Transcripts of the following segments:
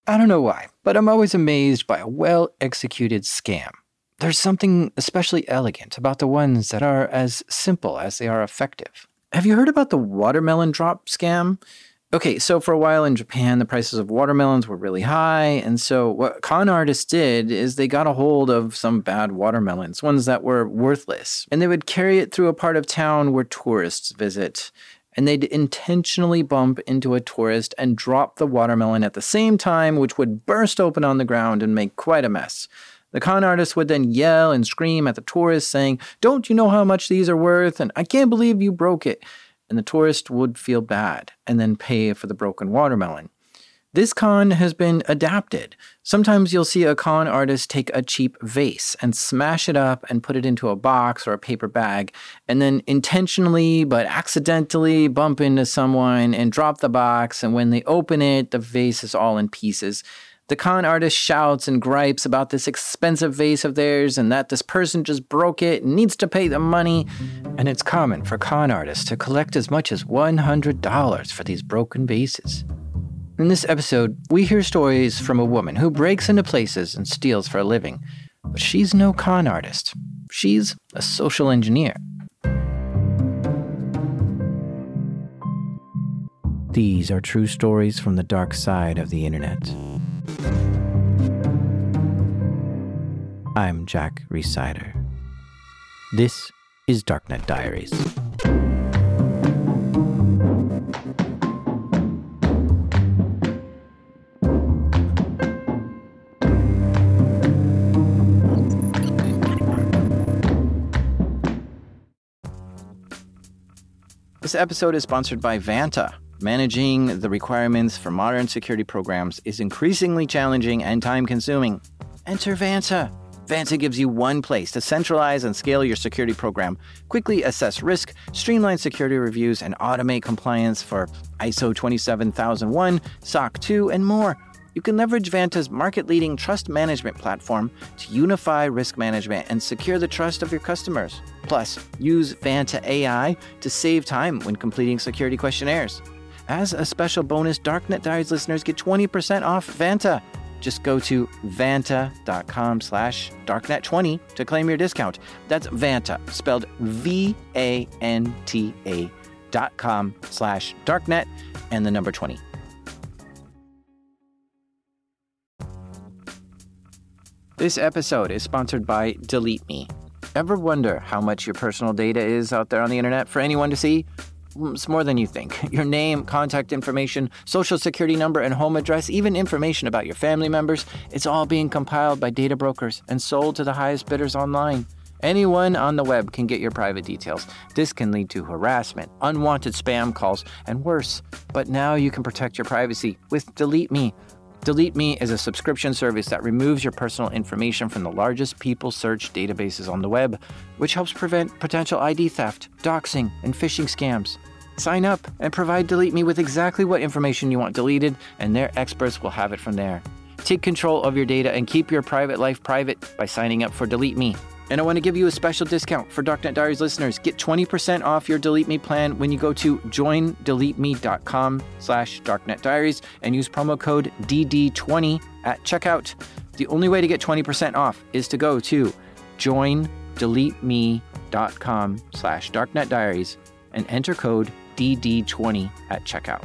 I don't know why, but I'm always amazed by a well-executed scam. There's something especially elegant about the ones that are as simple as they are effective. Have you heard about the watermelon drop scam? Okay, so for a while in Japan, the prices of watermelons were really high, and so what con artists did is they got a hold of some bad watermelons, ones that were worthless, and they would carry it through a part of town where tourists visit. And they'd intentionally bump into a tourist and drop the watermelon at the same time, which would burst open on the ground and make quite a mess. The con artist would then yell and scream at the tourist, saying, "Don't you know how much these are worth? And I can't believe you broke it." And the tourist would feel bad and then pay for the broken watermelon. This con has been adapted. Sometimes you'll see a con artist take a cheap vase and smash it up and put it into a box or a paper bag, and then intentionally but accidentally bump into someone and drop the box, and when they open it, the vase is all in pieces. The con artist shouts and gripes about this expensive vase of theirs and that this person just broke it and needs to pay the money. And it's common for con artists to collect as much as $100 for these broken vases. In this episode, we hear stories from a woman who breaks into places and steals for a living. But she's no con artist. She's a social engineer. These are true stories from the dark side of the internet. I'm Jack Rhysider. This is Darknet Diaries. This episode is sponsored by Vanta. Managing the requirements for modern security programs is increasingly challenging and time-consuming. Enter Vanta. Vanta gives you one place to centralize and scale your security program, quickly assess risk, streamline security reviews, and automate compliance for ISO 27001, SOC 2, and more. You can leverage Vanta's market-leading trust management platform to unify risk management and secure the trust of your customers. Plus, use Vanta AI to save time when completing security questionnaires. As a special bonus, Darknet Diaries listeners get 20% off Vanta. Just go to vanta.com/darknet20 to claim your discount. That's Vanta, spelled VANTA.com/darknet and the number 20. This episode is sponsored by Delete Me. Ever wonder how much your personal data is out there on the internet for anyone to see? It's more than you think. Your name, contact information, social security number, and home address, even information about your family members, it's all being compiled by data brokers and sold to the highest bidders online. Anyone on the web can get your private details. This can lead to harassment, unwanted spam calls, and worse. But now you can protect your privacy with Delete Me. Delete Me is a subscription service that removes your personal information from the largest people search databases on the web, which helps prevent potential ID theft, doxing, and phishing scams. Sign up and provide Delete Me with exactly what information you want deleted, and their experts will have it from there. Take control of your data and keep your private life private by signing up for Delete Me. And I want to give you a special discount for Darknet Diaries listeners. Get 20% off your Delete Me plan when you go to joindeleteme.com/darknetdiaries and use promo code DD20 at checkout. The only way to get 20% off is to go to joindeleteme.com/darknetdiaries and enter code DD20 at checkout.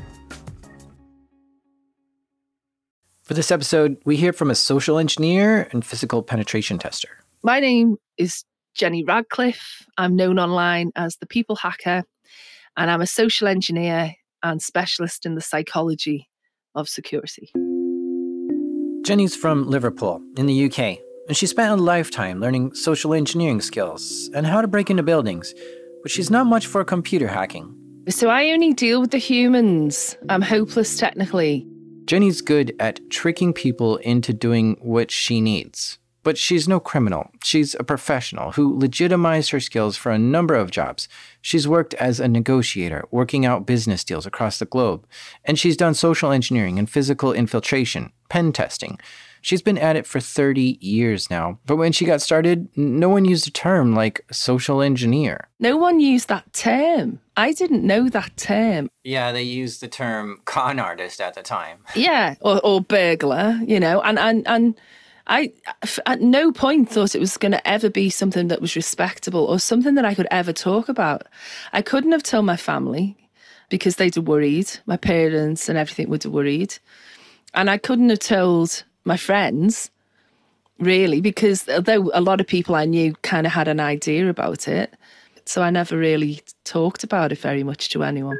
For this episode, we hear from a social engineer and physical penetration tester. My name is Jenny Radcliffe. I'm known online as the People Hacker, and I'm a social engineer and specialist in the psychology of security. Jenny's from Liverpool in the UK, and she spent a lifetime learning social engineering skills and how to break into buildings, but she's not much for computer hacking. So I only deal with the humans. I'm hopeless technically. Jenny's good at tricking people into doing what she needs. But she's no criminal. She's a professional who legitimized her skills for a number of jobs. She's worked as a negotiator, working out business deals across the globe. And she's done social engineering and physical infiltration, pen testing. She's been at it for 30 years now. But when she got started, no one used a term like social engineer. No one used that term. I didn't know that term. Yeah, they used the term con artist at the time. Yeah, or burglar, and I at no point thought it was going to ever be something that was respectable or something that I could ever talk about. I couldn't have told my family because they'd have worried. My parents and everything would have worried. And I couldn't have told my friends, really, because although a lot of people I knew kind of had an idea about it, so I never really talked about it very much to anyone.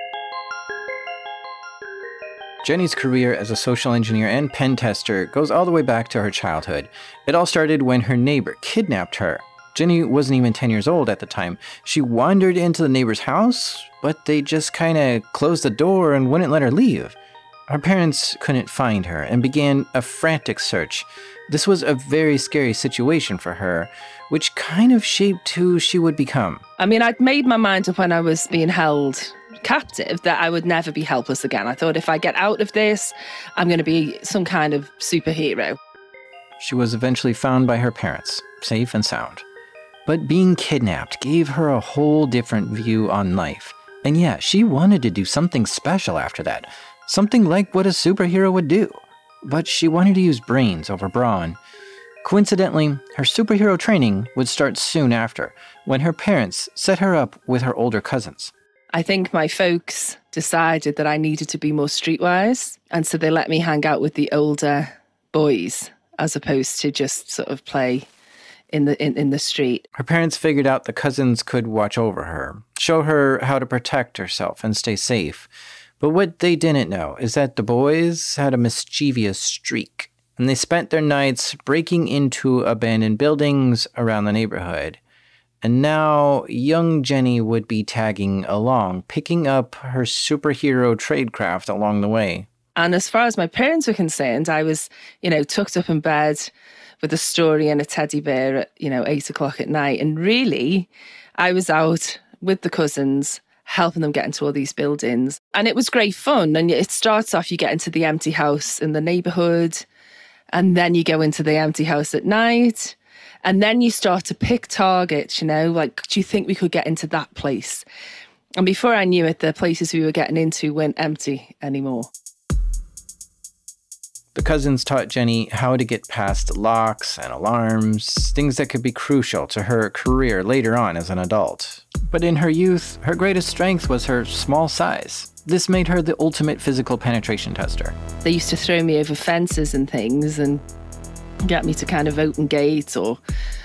Jenny's career as a social engineer and pen tester goes all the way back to her childhood. It all started when her neighbor kidnapped her. Jenny wasn't even 10 years old at the time. She wandered into the neighbor's house, but they just kind of closed the door and wouldn't let her leave. Her parents couldn't find her and began a frantic search. This was a very scary situation for her, which kind of shaped who she would become. I mean, I'd made my mind up when I was being held captive that I would never be helpless again. I thought if I get out of this, I'm going to be some kind of superhero. She was eventually found by her parents, safe and sound. But being kidnapped gave her a whole different view on life. And yeah, she wanted to do something special after that. Something like what a superhero would do. But she wanted to use brains over brawn. Coincidentally, her superhero training would start soon after, when her parents set her up with her older cousins. I think my folks decided that I needed to be more streetwise, and so they let me hang out with the older boys as opposed to just sort of play in the street. Her parents figured out the cousins could watch over her, show her how to protect herself and stay safe. But what they didn't know is that the boys had a mischievous streak, and they spent their nights breaking into abandoned buildings around the neighborhood. And now young Jenny would be tagging along, picking up her superhero tradecraft along the way. And as far as my parents were concerned, I was, tucked up in bed with a story and a teddy bear at, 8 o'clock at night. And really, I was out with the cousins, helping them get into all these buildings. And it was great fun. And it starts off, you get into the empty house in the neighborhood, and then you go into the empty house at night. And then you start to pick targets, like, do you think we could get into that place? And before I knew it, the places we were getting into weren't empty anymore. The cousins taught Jenny how to get past locks and alarms, things that could be crucial to her career later on as an adult. But in her youth, her greatest strength was her small size. This made her the ultimate physical penetration tester. They used to throw me over fences and things and get me to kind of open gates or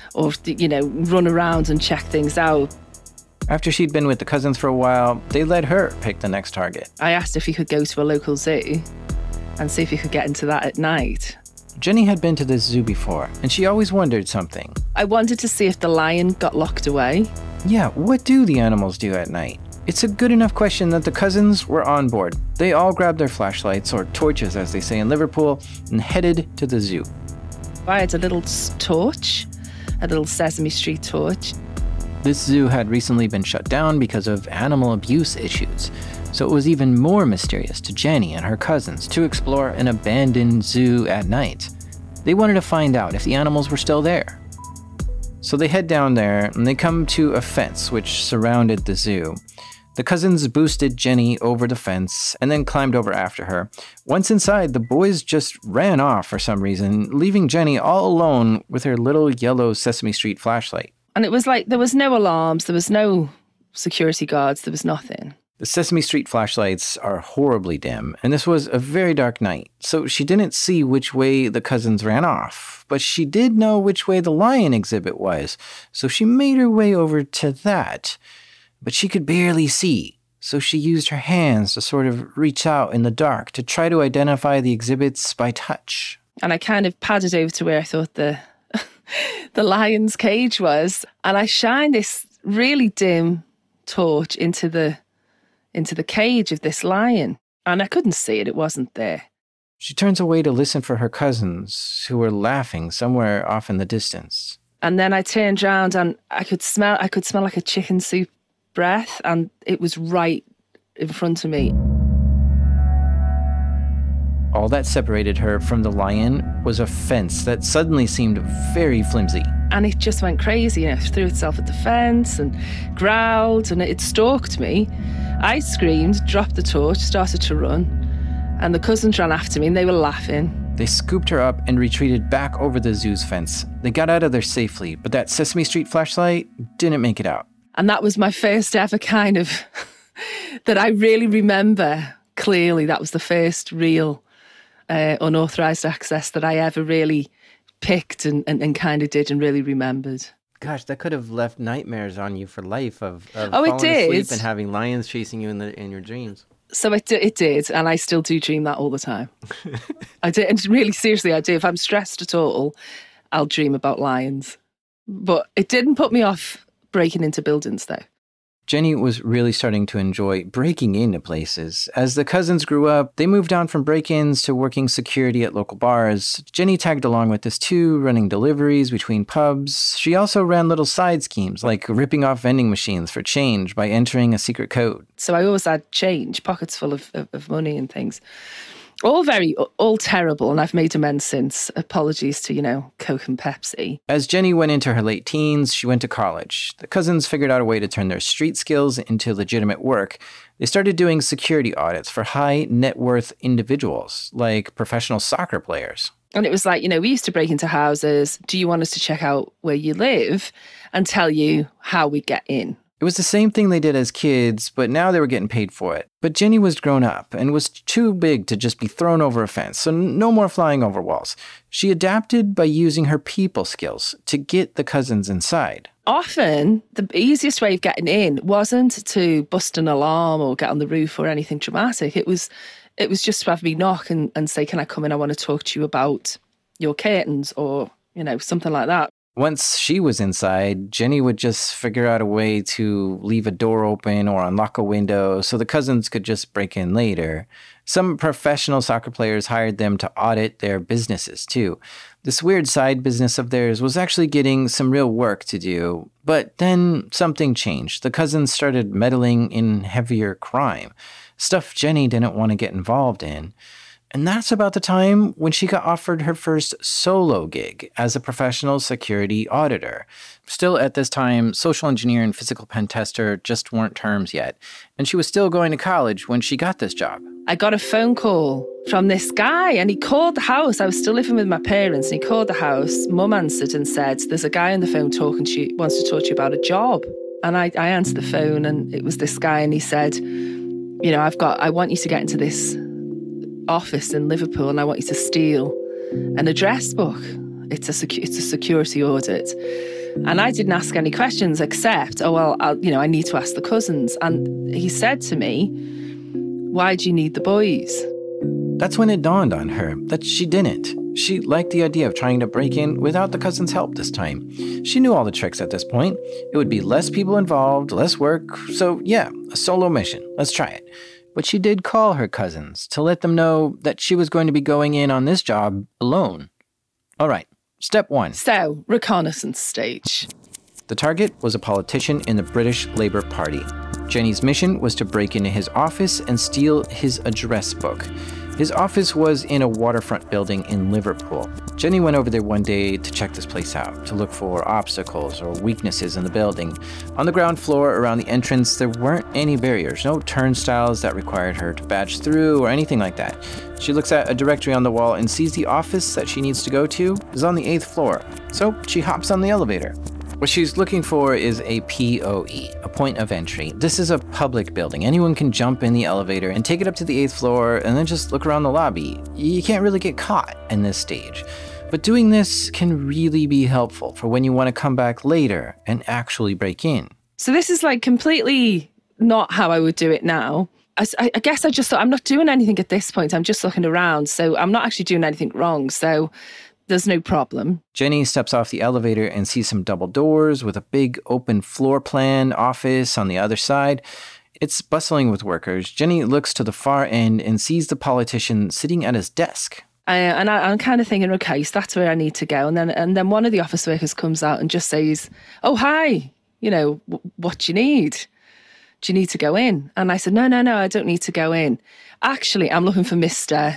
run around and check things out. After she'd been with the cousins for a while, they let her pick the next target. I asked if he could go to a local zoo and see if he could get into that at night. Jenny had been to this zoo before, and she always wondered something. I wanted to see if the lion got locked away. Yeah, what do the animals do at night? It's a good enough question that the cousins were on board. They all grabbed their flashlights, or torches as they say in Liverpool, and headed to the zoo. I had a little torch, a little Sesame Street torch. This zoo had recently been shut down because of animal abuse issues, so it was even more mysterious to Jenny and her cousins to explore an abandoned zoo at night. They wanted to find out if the animals were still there. So they head down there and they come to a fence which surrounded the zoo. The cousins boosted Jenny over the fence and then climbed over after her. Once inside, the boys just ran off for some reason, leaving Jenny all alone with her little yellow Sesame Street flashlight. And it was like there was no alarms, there was no security guards, there was nothing. The Sesame Street flashlights are horribly dim, and this was a very dark night, so she didn't see which way the cousins ran off. But she did know which way the lion exhibit was, so she made her way over to that. But she could barely see, so she used her hands to sort of reach out in the dark to try to identify the exhibits by touch. And I kind of padded over to where I thought the lion's cage was, and I shined this really dim torch into the cage of this lion, and I couldn't see it wasn't there. She turns away to listen for her cousins, who were laughing somewhere off in the distance. And then I turned around and I could smell like a chicken soup breath, and it was right in front of me. All that separated her from the lion was a fence that suddenly seemed very flimsy. And it just went crazy, threw itself at the fence and growled, and it stalked me. I screamed, dropped the torch, started to run, and the cousins ran after me and they were laughing. They scooped her up and retreated back over the zoo's fence. They got out of there safely, but that Sesame Street flashlight didn't make it out. And that was my first ever kind of, that I really remember clearly. That was the first real unauthorized access that I ever really picked and kind of did and really remembered. Gosh, that could have left nightmares on you for life of falling asleep and having lions chasing you in your dreams. So it did, and I still do dream that all the time. I do, and really seriously, I do. If I'm stressed at all, I'll dream about lions. But it didn't put me off breaking into buildings, though. Jenny was really starting to enjoy breaking into places. As the cousins grew up, they moved on from break-ins to working security at local bars. Jenny tagged along with this too, running deliveries between pubs. She also ran little side schemes, like ripping off vending machines for change by entering a secret code. So I always had change, pockets full of money and things. All terrible, and I've made amends since. Apologies to, Coke and Pepsi. As Jenny went into her late teens, she went to college. The cousins figured out a way to turn their street skills into legitimate work. They started doing security audits for high net worth individuals, like professional soccer players. And it was like, we used to break into houses. Do you want us to check out where you live and tell you how we get in? It was the same thing they did as kids, but now they were getting paid for it. But Jenny was grown up and was too big to just be thrown over a fence, so no more flying over walls. She adapted by using her people skills to get the cousins inside. Often, the easiest way of getting in wasn't to bust an alarm or get on the roof or anything dramatic. It was just to have me knock and say, can I come in? I want to talk to you about your curtains or, something like that. Once she was inside, Jenny would just figure out a way to leave a door open or unlock a window so the cousins could just break in later. Some professional soccer players hired them to audit their businesses too. This weird side business of theirs was actually getting some real work to do. But then something changed. The cousins started meddling in heavier crime, stuff Jenny didn't want to get involved in. And that's about the time when she got offered her first solo gig as a professional security auditor. Still at this time, social engineer and physical pen tester just weren't terms yet. And she was still going to college when she got this job. I got a phone call from this guy and he called the house. I was still living with my parents and he called the house. Mum answered and said, there's a guy on the phone talking to you, wants to talk to you about a job. And I answered the phone and it was this guy and he said, I want you to get into this office in Liverpool and I want you to steal an address book. It's a security audit. And I didn't ask any questions except, I need to ask the cousins. And he said to me, why do you need the boys? That's when it dawned on her that she didn't. She liked the idea of trying to break in without the cousins' help this time. She knew all the tricks at this point. It would be less people involved, less work. So yeah, a solo mission. Let's try it. But she did call her cousins to let them know that she was going to be going in on this job alone. All right, step 1. So, reconnaissance stage. The target was a politician in the British Labour Party. Jenny's mission was to break into his office and steal his address book. His office was in a waterfront building in Liverpool. Jenny went over there one day to check this place out, to look for obstacles or weaknesses in the building. On the ground floor around the entrance, there weren't any barriers, no turnstiles that required her to badge through or anything like that. She looks at a directory on the wall and sees the office that she needs to go to is on the 8th floor. So she hops on the elevator. What she's looking for is a POE, a point of entry. This is a public building. Anyone can jump in the elevator and take it up to the 8th floor and then just look around the lobby. You can't really get caught in this stage. But doing this can really be helpful for when you want to come back later and actually break in. So this is like completely not how I would do it now. I guess I just thought, I'm not doing anything at this point. I'm just looking around. So I'm not actually doing anything wrong. So there's no problem. Jenny steps off the elevator and sees some double doors with a big open floor plan office on the other side. It's bustling with workers. Jenny looks to the far end and sees the politician sitting at his desk. I'm kind of thinking, okay, so that's where I need to go. And then one of the office workers comes out and just says, oh, hi, what do you need? Do you need to go in? And I said, no, I don't need to go in. Actually, I'm looking for Mr.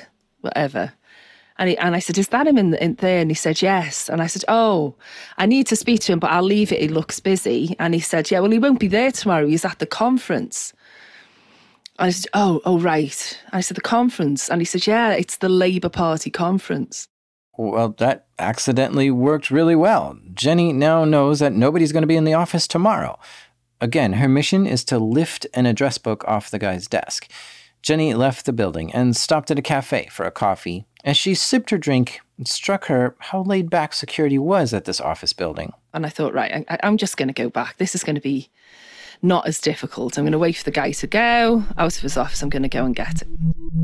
whatever. And I said, is that him in there? And he said, yes. And I said, oh, I need to speak to him, but I'll leave it. He looks busy. And he said, yeah, well, he won't be there tomorrow. He's at the conference. And I said, oh, right. And I said, the conference? And he said, yeah, it's the Labour Party conference. Well, that accidentally worked really well. Jenny now knows that nobody's going to be in the office tomorrow. Again, her mission is to lift an address book off the guy's desk. Jenny left the building and stopped at a cafe for a coffee. As she sipped her drink, it struck her how laid back security was at this office building. And I thought, right, I'm just going to go back. This is going to be not as difficult. I'm going to wait for the guy to go out of his office. I'm going to go and get it.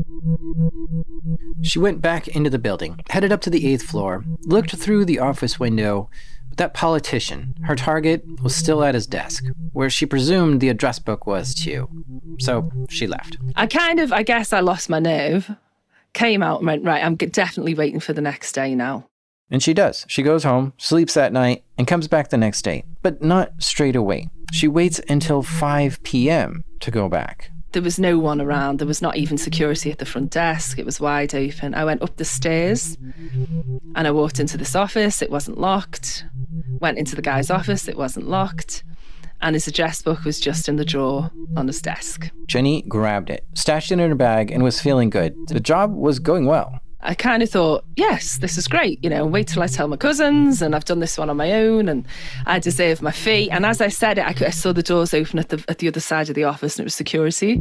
She went back into the building, headed up to the 8th floor, looked through the office window. But that politician, her target, was still at his desk, where she presumed the address book was too. So she left. I guess I lost my nerve. Came out and went, right, I'm definitely waiting for the next day now. And she does. She goes home, sleeps that night, and comes back the next day. But not straight away. She waits until 5 p.m. to go back. There was no one around. There was not even security at the front desk. It was wide open. I went up the stairs and I walked into this office. It wasn't locked. Went into the guy's office. It wasn't locked. And his address book was just in the drawer on his desk. Jenny grabbed it, stashed it in her bag, and was feeling good. The job was going well. I kind of thought, yes, this is great. Wait till I tell my cousins, and I've done this one on my own, and I deserve my fee. And as I said it, I saw the doors open at the other side of the office, and it was security.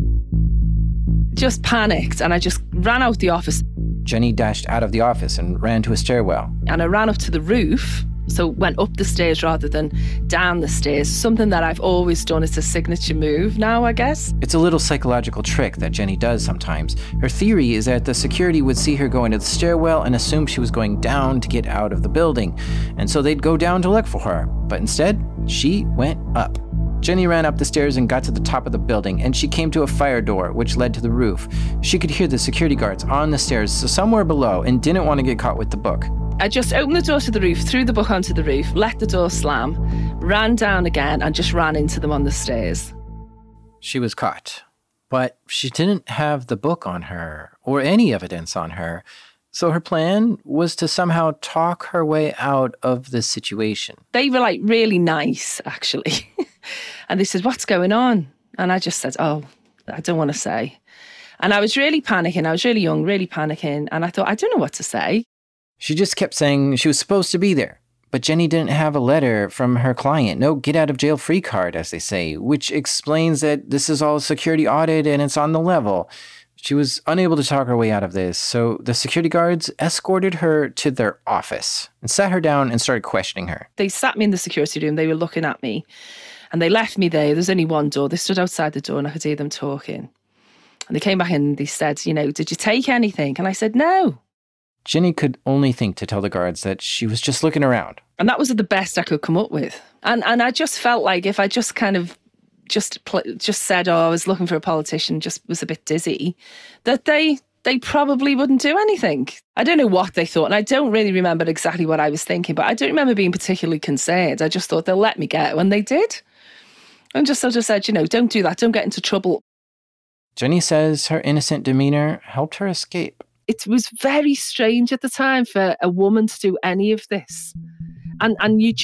Just panicked, and I just ran out the office. Jenny dashed out of the office and ran to a stairwell. And I ran up to the roof. So went up the stairs rather than down the stairs. Something that I've always done. It's a signature move now, I guess. It's a little psychological trick that Jenny does sometimes. Her theory is that the security would see her go into the stairwell and assume she was going down to get out of the building. And so they'd go down to look for her. But instead, she went up. Jenny ran up the stairs and got to the top of the building, and she came to a fire door, which led to the roof. She could hear the security guards on the stairs somewhere below and didn't want to get caught with the book. I just opened the door to the roof, threw the book onto the roof, let the door slam, ran down again, and just ran into them on the stairs. She was caught, but she didn't have the book on her or any evidence on her. So her plan was to somehow talk her way out of the situation. They were really nice, actually. And they said, what's going on? And I just said, oh, I don't want to say. And I was really panicking. I was really young, really panicking. And I thought, I don't know what to say. She just kept saying she was supposed to be there. But Jenny didn't have a letter from her client. No get out of jail free card, as they say, which explains that this is all security audit and it's on the level. She was unable to talk her way out of this, so the security guards escorted her to their office and sat her down and started questioning her. They sat me in the security room. They were looking at me and they left me there. There's only one door. They stood outside the door and I could hear them talking. And they came back in and they said, did you take anything? And I said, no. Jenny could only think to tell the guards that she was just looking around. And that was the best I could come up with. And I just felt like if I just kind of just said, I was looking for a politician, just was a bit dizzy, that they probably wouldn't do anything. I don't know what they thought, and I don't really remember exactly what I was thinking, but I don't remember being particularly concerned. I just thought they'll let me get it when they did. And just sort of said, don't do that, don't get into trouble. Jenny says her innocent demeanor helped her escape. It was very strange at the time for a woman to do any of this. And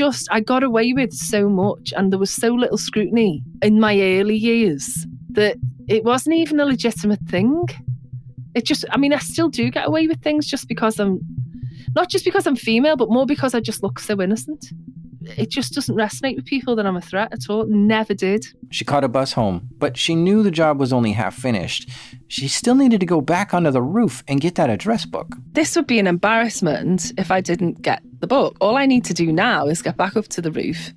I got away with so much, and there was so little scrutiny in my early years that it wasn't even a legitimate thing. I still do get away with things not just because I'm female, but more because I just look so innocent. It just doesn't resonate with people that I'm a threat at all. Never did. She caught a bus home, but she knew the job was only half finished. She still needed to go back onto the roof and get that address book. This would be an embarrassment if I didn't get the book. All I need to do now is get back up to the roof.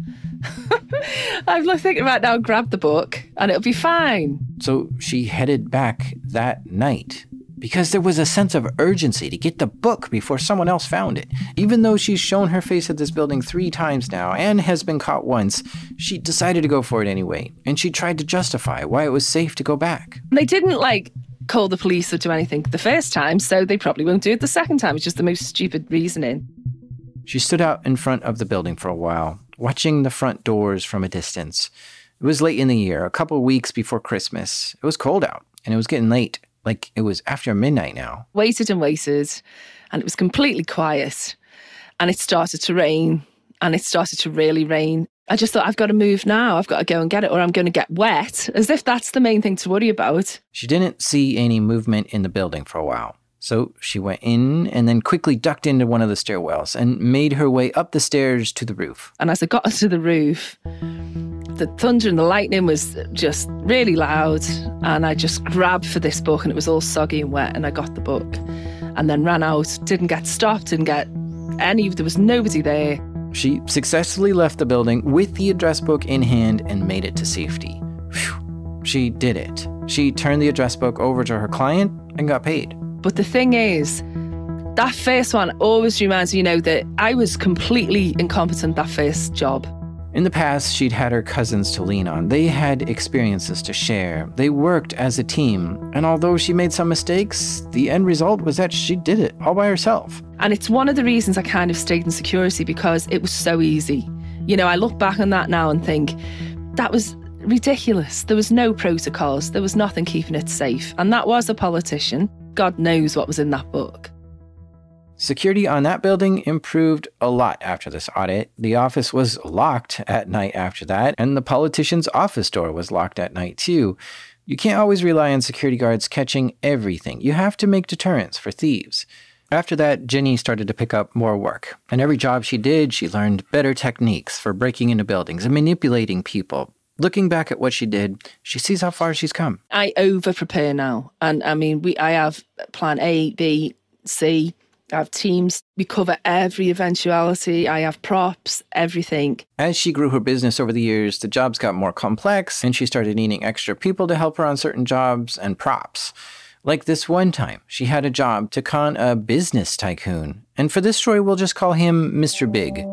I'm thinking right now, grab the book and it'll be fine. So she headed back that night, because there was a sense of urgency to get the book before someone else found it. Even though she's shown her face at this building 3 times now and has been caught once, she decided to go for it anyway. And she tried to justify why it was safe to go back. They didn't call the police or do anything the first time, so they probably won't do it the second time. It's just the most stupid reasoning. She stood out in front of the building for a while, watching the front doors from a distance. It was late in the year, a couple of weeks before Christmas. It was cold out, and it was getting late. like it was after midnight now. Waited and waited, and it was completely quiet. And it started to rain, and it started to really rain. I just thought, I've got to move now. I've got to go and get it, or I'm going to get wet, as if that's the main thing to worry about. She didn't see any movement in the building for a while. So she went in and then quickly ducked into one of the stairwells and made her way up the stairs to the roof. And as I got to the roof, the thunder and the lightning was just really loud. And I just grabbed for this book, and it was all soggy and wet. And I got the book and then ran out, didn't get stopped, there was nobody there. She successfully left the building with the address book in hand and made it to safety. Phew. She did it. She turned the address book over to her client and got paid. But the thing is, that first one always reminds me, that I was completely incompetent that first job. In the past, she'd had her cousins to lean on. They had experiences to share. They worked as a team. And although she made some mistakes, the end result was that she did it all by herself. And it's one of the reasons I kind of stayed in security, because it was so easy. I look back on that now and think, that was ridiculous. There was no protocols. There was nothing keeping it safe. And that was a politician. God knows what was in that book. Security on that building improved a lot after this audit. The office was locked at night after that, and the politician's office door was locked at night too. You can't always rely on security guards catching everything. You have to make deterrents for thieves. After that, Jenny started to pick up more work. And every job she did, she learned better techniques for breaking into buildings and manipulating people. Looking back at what she did, she sees how far she's come. I over-prepare now. And I have plan A, B, C. I have teams. We cover every eventuality. I have props, everything. As she grew her business over the years, the jobs got more complex, and she started needing extra people to help her on certain jobs and props. Like this one time, she had a job to con a business tycoon. And for this story, we'll just call him Mr. Big.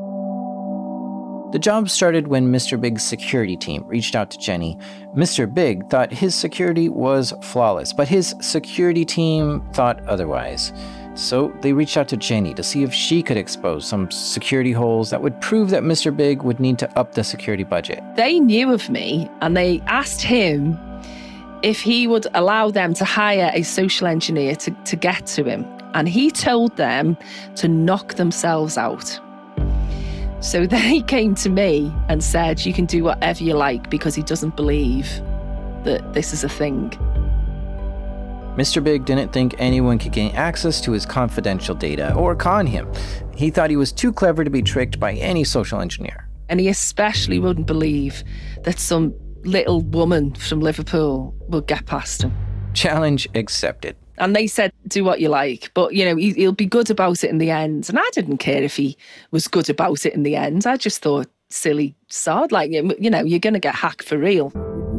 The job started when Mr. Big's security team reached out to Jenny. Mr. Big thought his security was flawless, but his security team thought otherwise. So they reached out to Jenny to see if she could expose some security holes that would prove that Mr. Big would need to up the security budget. They knew of me, and they asked him if he would allow them to hire a social engineer to get to him. And he told them to knock themselves out. So they came to me and said, you can do whatever you like, because he doesn't believe that this is a thing. Mr. Big didn't think anyone could gain access to his confidential data or con him. He thought he was too clever to be tricked by any social engineer. And he especially wouldn't believe that some little woman from Liverpool would get past him. Challenge accepted. And they said, do what you like, but, he'll be good about it in the end. And I didn't care if he was good about it in the end. I just thought, silly sod, you're going to get hacked for real.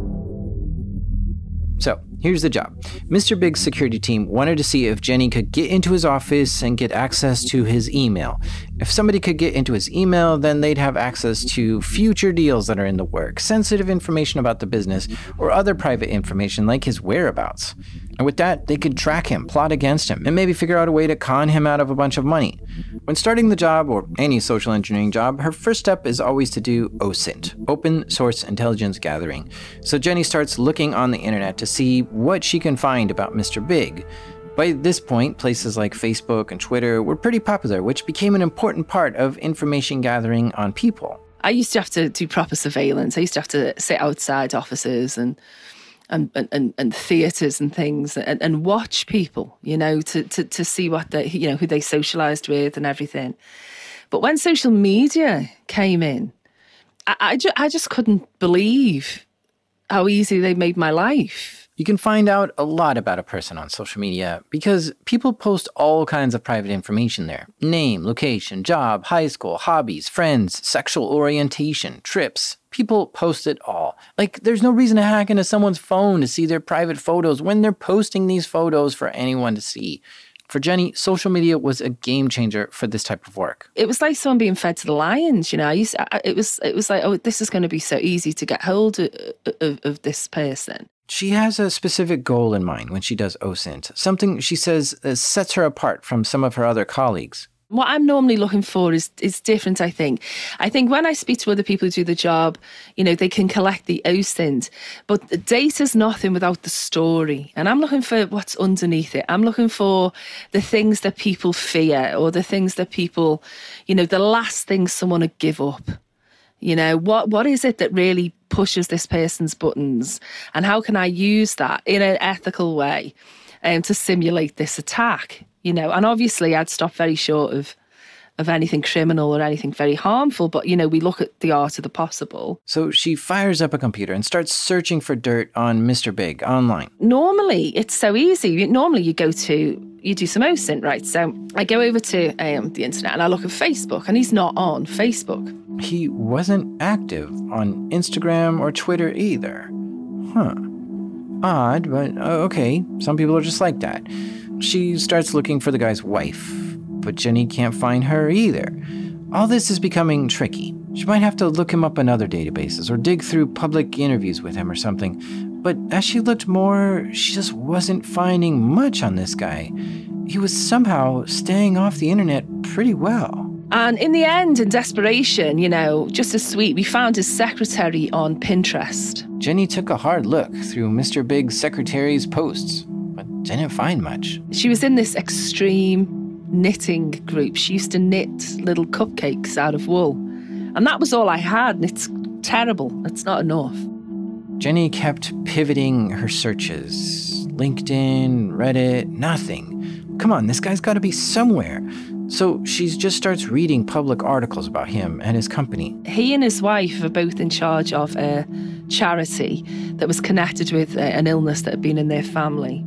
So, here's the job. Mr. Big's security team wanted to see if Jenny could get into his office and get access to his email. If somebody could get into his email, then they'd have access to future deals that are in the works, sensitive information about the business, or other private information like his whereabouts. And with that, they could track him, plot against him, and maybe figure out a way to con him out of a bunch of money. When starting the job, or any social engineering job, her first step is always to do OSINT, Open Source Intelligence Gathering. So Jenny starts looking on the internet to see what she can find about Mr. Big. By this point, places like Facebook and Twitter were pretty popular, which became an important part of information gathering on people. I used to have to do proper surveillance. I used to have to sit outside offices and theatres and things and watch people, to see what they, who they socialised with and everything. But when social media came in, I just couldn't believe how easy they made my life. You can find out a lot about a person on social media because people post all kinds of private information there. Name, location, job, high school, hobbies, friends, sexual orientation, trips. People post it all. There's no reason to hack into someone's phone to see their private photos when they're posting these photos for anyone to see. For Jenny, social media was a game changer for this type of work. It was like someone being fed to the lions, It was like, oh, this is going to be so easy to get hold of this person. She has a specific goal in mind when she does OSINT, something she says sets her apart from some of her other colleagues. What I'm normally looking for is different, I think. I think when I speak to other people who do the job, they can collect the OSINT, but the data's nothing without the story. And I'm looking for what's underneath it. I'm looking for the things that people fear, or the things that people, the last thing someone would give up. What is it that really pushes this person's buttons? And how can I use that in an ethical way to simulate this attack? And obviously I'd stop very short of anything criminal or anything very harmful. But, we look at the art of the possible. So she fires up a computer and starts searching for dirt on Mr. Big online. Normally, it's so easy. Normally you do some OSINT, right? So I go over to the internet and I look at Facebook, and he's not on Facebook. He wasn't active on Instagram or Twitter either. Huh. Odd, but okay. Some people are just like that. She starts looking for the guy's wife, but Jenny can't find her either. All this is becoming tricky. She might have to look him up in other databases or dig through public interviews with him or something. But as she looked more, she just wasn't finding much on this guy. He was somehow staying off the internet pretty well. And in the end, in desperation, just as sweet, we found his secretary on Pinterest. Jenny took a hard look through Mr. Big's secretary's posts, but didn't find much. She was in this extreme knitting group. She used to knit little cupcakes out of wool. And that was all I had, and it's terrible. It's not enough. Jenny kept pivoting her searches. LinkedIn, Reddit, nothing. Come on, this guy's got to be somewhere. So she just starts reading public articles about him and his company. He and his wife are both in charge of a charity that was connected with an illness that had been in their family.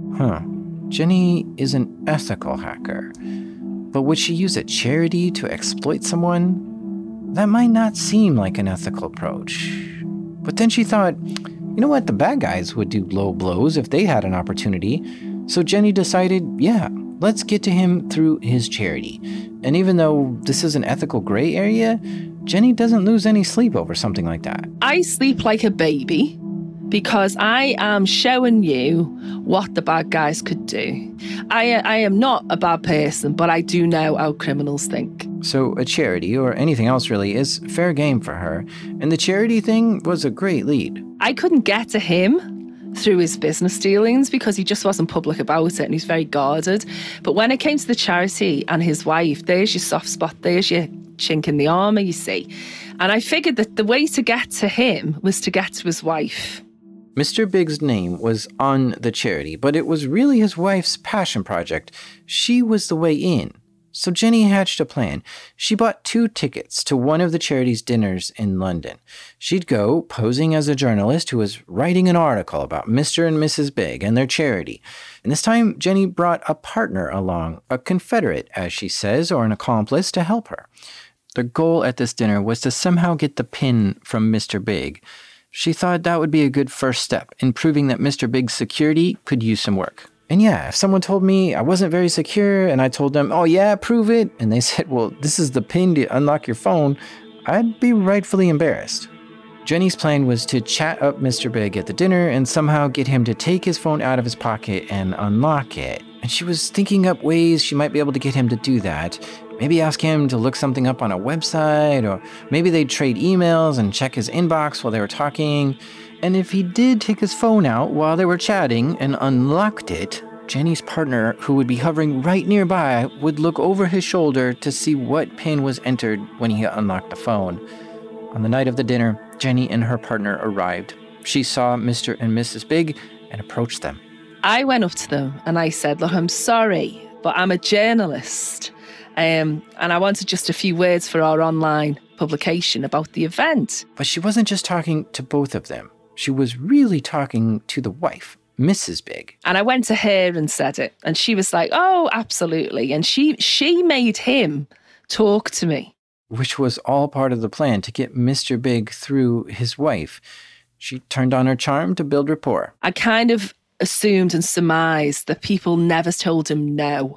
Jenny is an ethical hacker. But would she use a charity to exploit someone? That might not seem like an ethical approach. But then she thought, you know what, the bad guys would do low blows if they had an opportunity. So Jenny decided, let's get to him through his charity. And even though this is an ethical gray area, Jenny doesn't lose any sleep over something like that. I sleep like a baby because I am showing you what the bad guys could do. I am not a bad person, but I do know how criminals think. So a charity, or anything else really, is fair game for her. And the charity thing was a great lead. I couldn't get to him through his business dealings because he just wasn't public about it and he's very guarded. But when it came to the charity and his wife, there's your soft spot, there's your chink in the armour, you see. And I figured that the way to get to him was to get to his wife. Mr. Big's name was on the charity, but it was really his wife's passion project. She was the way in. So Jenny hatched a plan. She bought 2 tickets to one of the charity's dinners in London. She'd go posing as a journalist who was writing an article about Mr. and Mrs. Big and their charity. And this time, Jenny brought a partner along, a confederate, as she says, or an accomplice to help her. The goal at this dinner was to somehow get the pin from Mr. Big. She thought that would be a good first step in proving that Mr. Big's security could use some work. And if someone told me I wasn't very secure and I told them, oh yeah, prove it, and they said, well, this is the pin to unlock your phone, I'd be rightfully embarrassed. Jenny's plan was to chat up Mr. Big at the dinner and somehow get him to take his phone out of his pocket and unlock it. And she was thinking up ways she might be able to get him to do that. Maybe ask him to look something up on a website, or maybe they'd trade emails and check his inbox while they were talking. And if he did take his phone out while they were chatting and unlocked it, Jenny's partner, who would be hovering right nearby, would look over his shoulder to see what pin was entered when he unlocked the phone. On the night of the dinner, Jenny and her partner arrived. She saw Mr. and Mrs. Big and approached them. I went up to them and I said, look, I'm sorry, but I'm a journalist. And I wanted just a few words for our online publication about the event. But she wasn't just talking to both of them. She was really talking to the wife, Mrs. Big. And I went to her and said it. And she was like, oh, absolutely. And she made him talk to me. Which was all part of the plan to get Mr. Big through his wife. She turned on her charm to build rapport. I kind of assumed and surmised that people never told him no.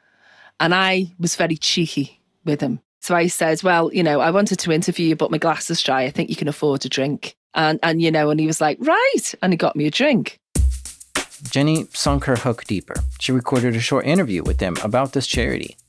And I was very cheeky with him. So I said, well, I wanted to interview you, but my glass is dry. I think you can afford a drink. And he was like, right. And he got me a drink. Jenny sunk her hook deeper. She recorded a short interview with them about this charity.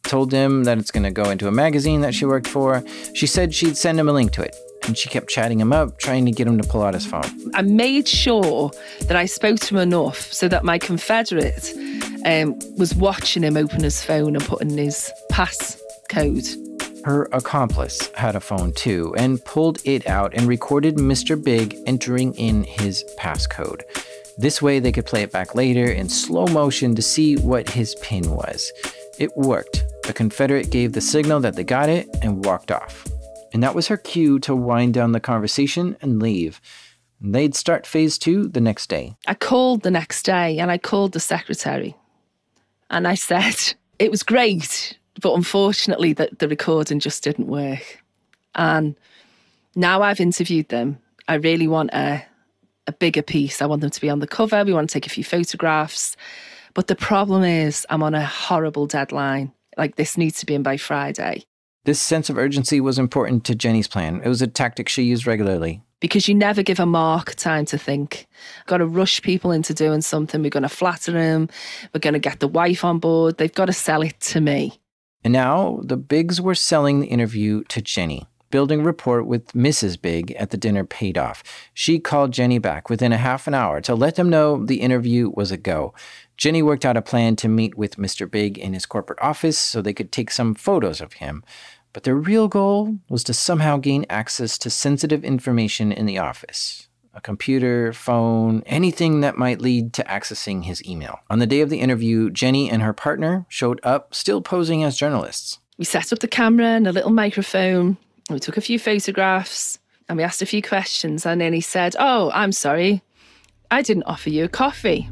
told him that it's going to go into a magazine that she worked for. She said she'd send him a link to it. And she kept chatting him up, trying to get him to pull out his phone. I made sure that I spoke to him enough so that my confederate was watching him open his phone and put in his passcode. Her accomplice had a phone too and pulled it out and recorded Mr. Big entering in his passcode. This way they could play it back later in slow motion to see what his PIN was. It worked. The confederate gave the signal that they got it and walked off. And that was her cue to wind down the conversation and leave. They'd start phase 2 the next day. I called the next day and I called the secretary. And I said, it was great, but unfortunately the recording just didn't work. And now I've interviewed them, I really want a bigger piece. I want them to be on the cover. We want to take a few photographs. But the problem is I'm on a horrible deadline. Like, this needs to be in by Friday. This sense of urgency was important to Jenny's plan. It was a tactic she used regularly. Because you never give a mark time to think. Got to rush people into doing something. We're going to flatter them. We're going to get the wife on board. They've got to sell it to me. And now the Biggs were selling the interview to Jenny. Building rapport with Mrs. Big at the dinner paid off. She called Jenny back within a half an hour to let them know the interview was a go. Jenny worked out a plan to meet with Mr. Big in his corporate office so they could take some photos of him. But their real goal was to somehow gain access to sensitive information in the office. A computer, phone, anything that might lead to accessing his email. On the day of the interview, Jenny and her partner showed up, still posing as journalists. We set up the camera and a little microphone. We took a few photographs and we asked a few questions. And then he said, "Oh, I'm sorry, I didn't offer you a coffee."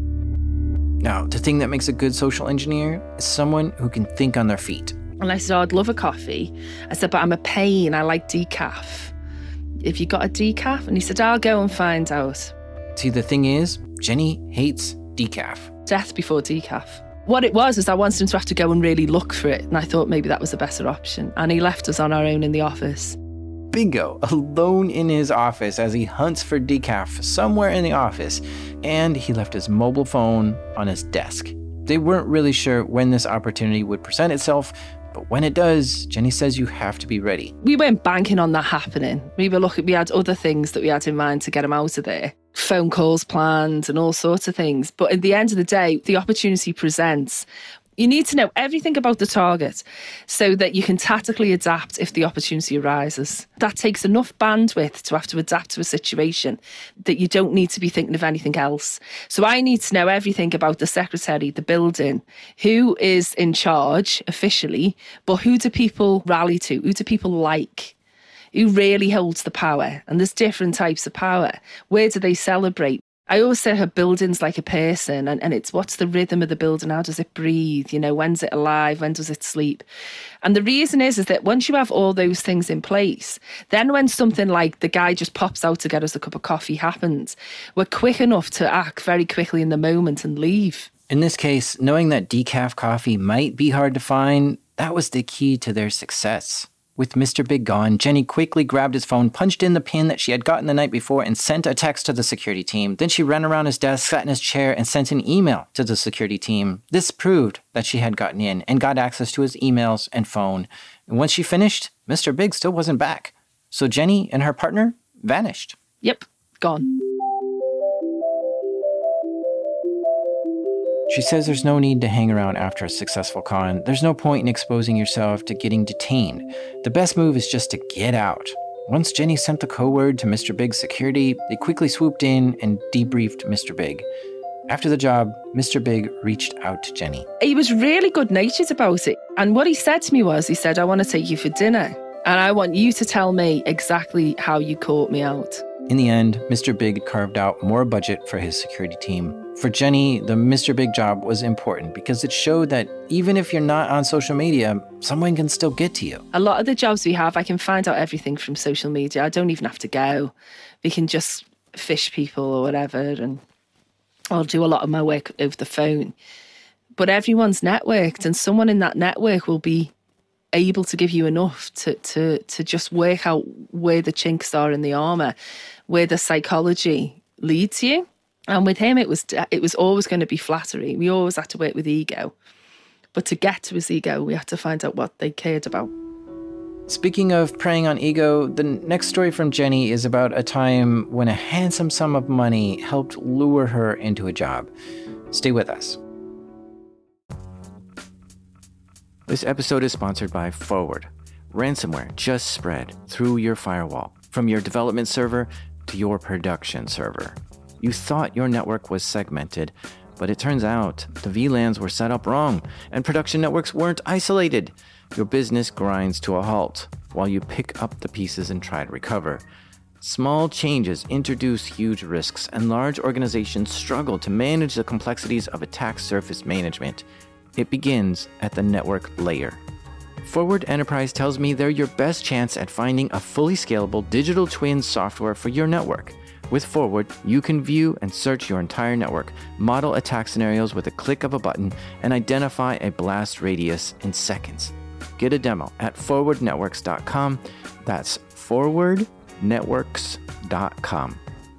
Now, the thing that makes a good social engineer is someone who can think on their feet. And I said, "Oh, I'd love a coffee." I said, "But I'm a pain. I like decaf. If you got a decaf?" And he said, "I'll go and find out." See, the thing is, Jenny hates decaf. Death before decaf. What it was is I wanted him to have to go and really look for it. And I thought maybe that was a better option. And he left us on our own in the office. Bingo, alone in his office as he hunts for decaf somewhere in the office. And he left his mobile phone on his desk. They weren't really sure when this opportunity would present itself, but when it does, Jenny says you have to be ready. We weren't banking on that happening. We had other things that we had in mind to get him out of there. Phone calls planned and all sorts of things. But at the end of the day, the opportunity presents. You need to know everything about the target so that you can tactically adapt if the opportunity arises. That takes enough bandwidth to have to adapt to a situation that you don't need to be thinking of anything else. So I need to know everything about the secretary, the building, who is in charge officially, but who do people rally to? Who do people like? Who really holds the power? And there's different types of power. Where do they celebrate? I always say her building's like a person, and it's what's the rhythm of the building? How does it breathe? You know, when's it alive? When does it sleep? And the reason is that once you have all those things in place, then when something like the guy just pops out to get us a cup of coffee happens, we're quick enough to act very quickly in the moment and leave. In this case, knowing that decaf coffee might be hard to find, that was the key to their success. With Mr. Big gone, Jenny quickly grabbed his phone, punched in the PIN that she had gotten the night before, and sent a text to the security team. Then she ran around his desk, sat in his chair, and sent an email to the security team. This proved that she had gotten in and got access to his emails and phone. And once she finished, Mr. Big still wasn't back. So Jenny and her partner vanished. Yep, gone. She says there's no need to hang around after a successful con. There's no point in exposing yourself to getting detained. The best move is just to get out. Once Jenny sent the code word to Mr. Big's security, they quickly swooped in and debriefed Mr. Big. After the job, Mr. Big reached out to Jenny. He was really good-natured about it. And what he said to me was, he said, "I want to take you for dinner. And I want you to tell me exactly how you caught me out." In the end, Mr. Big carved out more budget for his security team. For Jenny, the Mr. Big job was important because it showed that even if you're not on social media, someone can still get to you. A lot of the jobs we have, I can find out everything from social media. I don't even have to go. We can just fish people or whatever, and I'll do a lot of my work over the phone. But everyone's networked, and someone in that network will be able to give you enough to just work out where the chinks are in the armour, where the psychology leads you. And with him, it was always going to be flattery. We always had to work with ego. But to get to his ego, we had to find out what they cared about. Speaking of preying on ego, the next story from Jenny is about a time when a handsome sum of money helped lure her into a job. Stay with us. This episode is sponsored by Forward. Ransomware just spread through your firewall, from your development server to your production server. You thought your network was segmented, but it turns out the VLANs were set up wrong and production networks weren't isolated. Your business grinds to a halt while you pick up the pieces and try to recover. Small changes introduce huge risks, and large organizations struggle to manage the complexities of attack surface management. It begins at the network layer. Forward Enterprise tells me they're your best chance at finding a fully scalable digital twin software for your network. With Forward, you can view and search your entire network, model attack scenarios with a click of a button, and identify a blast radius in seconds. Get a demo at forwardnetworks.com. That's forwardnetworks.com.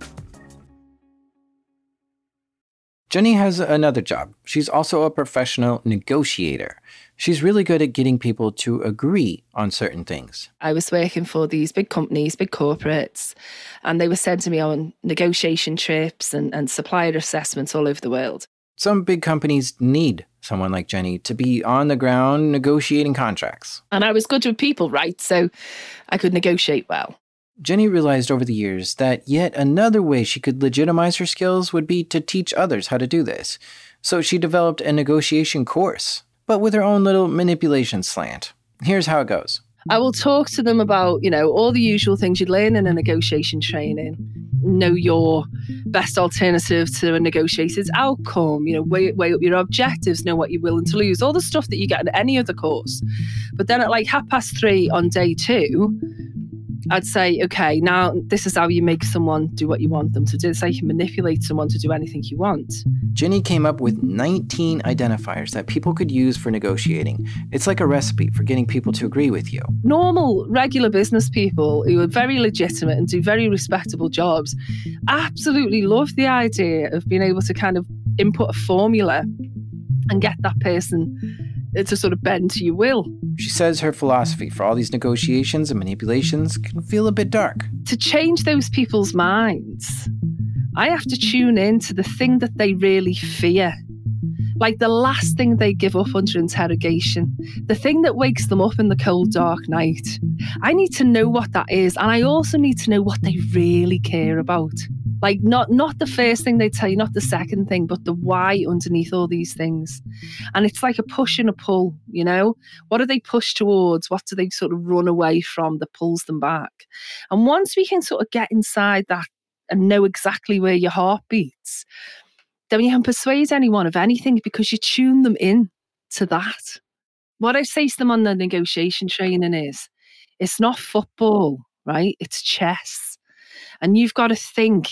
Jenny has another job. She's also a professional negotiator. She's really good at getting people to agree on certain things. I was working for these big companies, big corporates, and they were sending me on negotiation trips and supplier assessments all over the world. Some big companies need someone like Jenny to be on the ground negotiating contracts. And I was good with people, right? So I could negotiate well. Jenny realized over the years that yet another way she could legitimize her skills would be to teach others how to do this. So she developed a negotiation course, but with her own little manipulation slant. Here's how it goes. I will talk to them about, all the usual things you'd learn in a negotiation training. Know your best alternative to a negotiated outcome, weigh up your objectives, know what you're willing to lose, all the stuff that you get in any other course. But then at 3:30 on day 2, I'd say, okay, now this is how you make someone do what you want them to do. It's how you can manipulate someone to do anything you want. Jenny came up with 19 identifiers that people could use for negotiating. It's like a recipe for getting people to agree with you. Normal, regular business people who are very legitimate and do very respectable jobs absolutely love the idea of being able to kind of input a formula and get that person to sort of bend to your will. She says her philosophy for all these negotiations and manipulations can feel a bit dark. To change those people's minds, I have to tune in to the thing that they really fear. Like the last thing they give up under interrogation, the thing that wakes them up in the cold, dark night. I need to know what that is. And I also need to know what they really care about. Like not the first thing they tell you, not the second thing, but the why underneath all these things. And it's like a push and a pull, What do they push towards? What do they sort of run away from that pulls them back? And once we can sort of get inside that and know exactly where your heart beats, then you can persuade anyone of anything because you tune them in to that. What I say to them on the negotiation training is, it's not football, right? It's chess. And you've got to think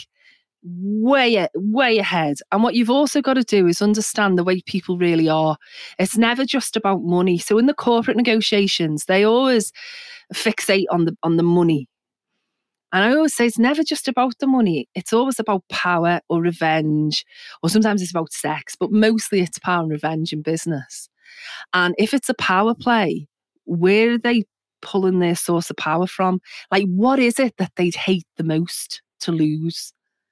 way ahead. And what you've also got to do is understand the way people really are. It's never just about money. So in the corporate negotiations, they always fixate on the money. And I always say it's never just about the money. It's always about power or revenge, or sometimes it's about sex, but mostly it's power and revenge in business. And if it's a power play, where are they pulling their source of power from? Like, what is it that they'd hate the most to lose?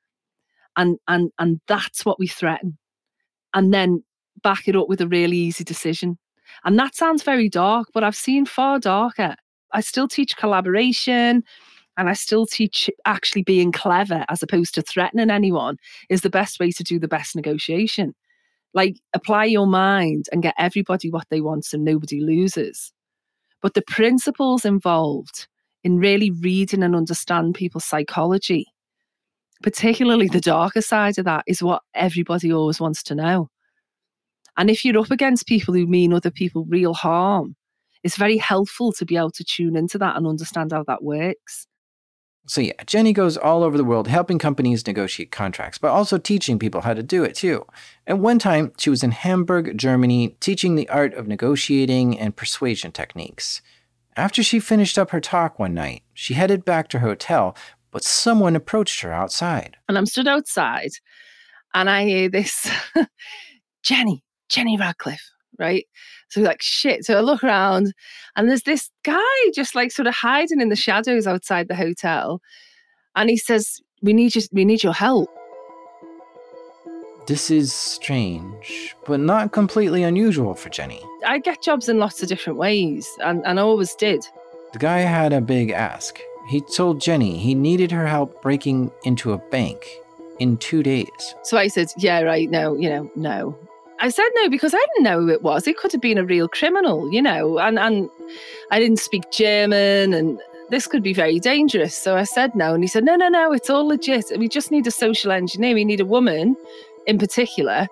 And that's what we threaten. And then back it up with a really easy decision. And that sounds very dark, but I've seen far darker. I still teach collaboration, and I still teach actually being clever as opposed to threatening anyone is the best way to do the best negotiation. Like, apply your mind and get everybody what they want so nobody loses. But the principles involved in really reading and understand people's psychology, particularly the darker side of that, is what everybody always wants to know. And if you're up against people who mean other people real harm, it's very helpful to be able to tune into that and understand how that works. So yeah, Jenny goes all over the world helping companies negotiate contracts, but also teaching people how to do it too. And one time, she was in Hamburg, Germany, teaching the art of negotiating and persuasion techniques. After she finished up her talk one night, she headed back to her hotel, but someone approached her outside. And I'm stood outside, and I hear this, Jenny Radcliffe, right? So like, shit. So I look around and there's this guy just like sort of hiding in the shadows outside the hotel. And he says, we need your help. This is strange, but not completely unusual for Jenny. I get jobs in lots of different ways, and I always did. The guy had a big ask. He told Jenny he needed her help breaking into a bank in 2 days. So I said, yeah, right, no. I said no because I didn't know who it was. It could have been a real criminal, and I didn't speak German, and this could be very dangerous. So I said no, and he said, no, it's all legit. We just need a social engineer. We need a woman in particular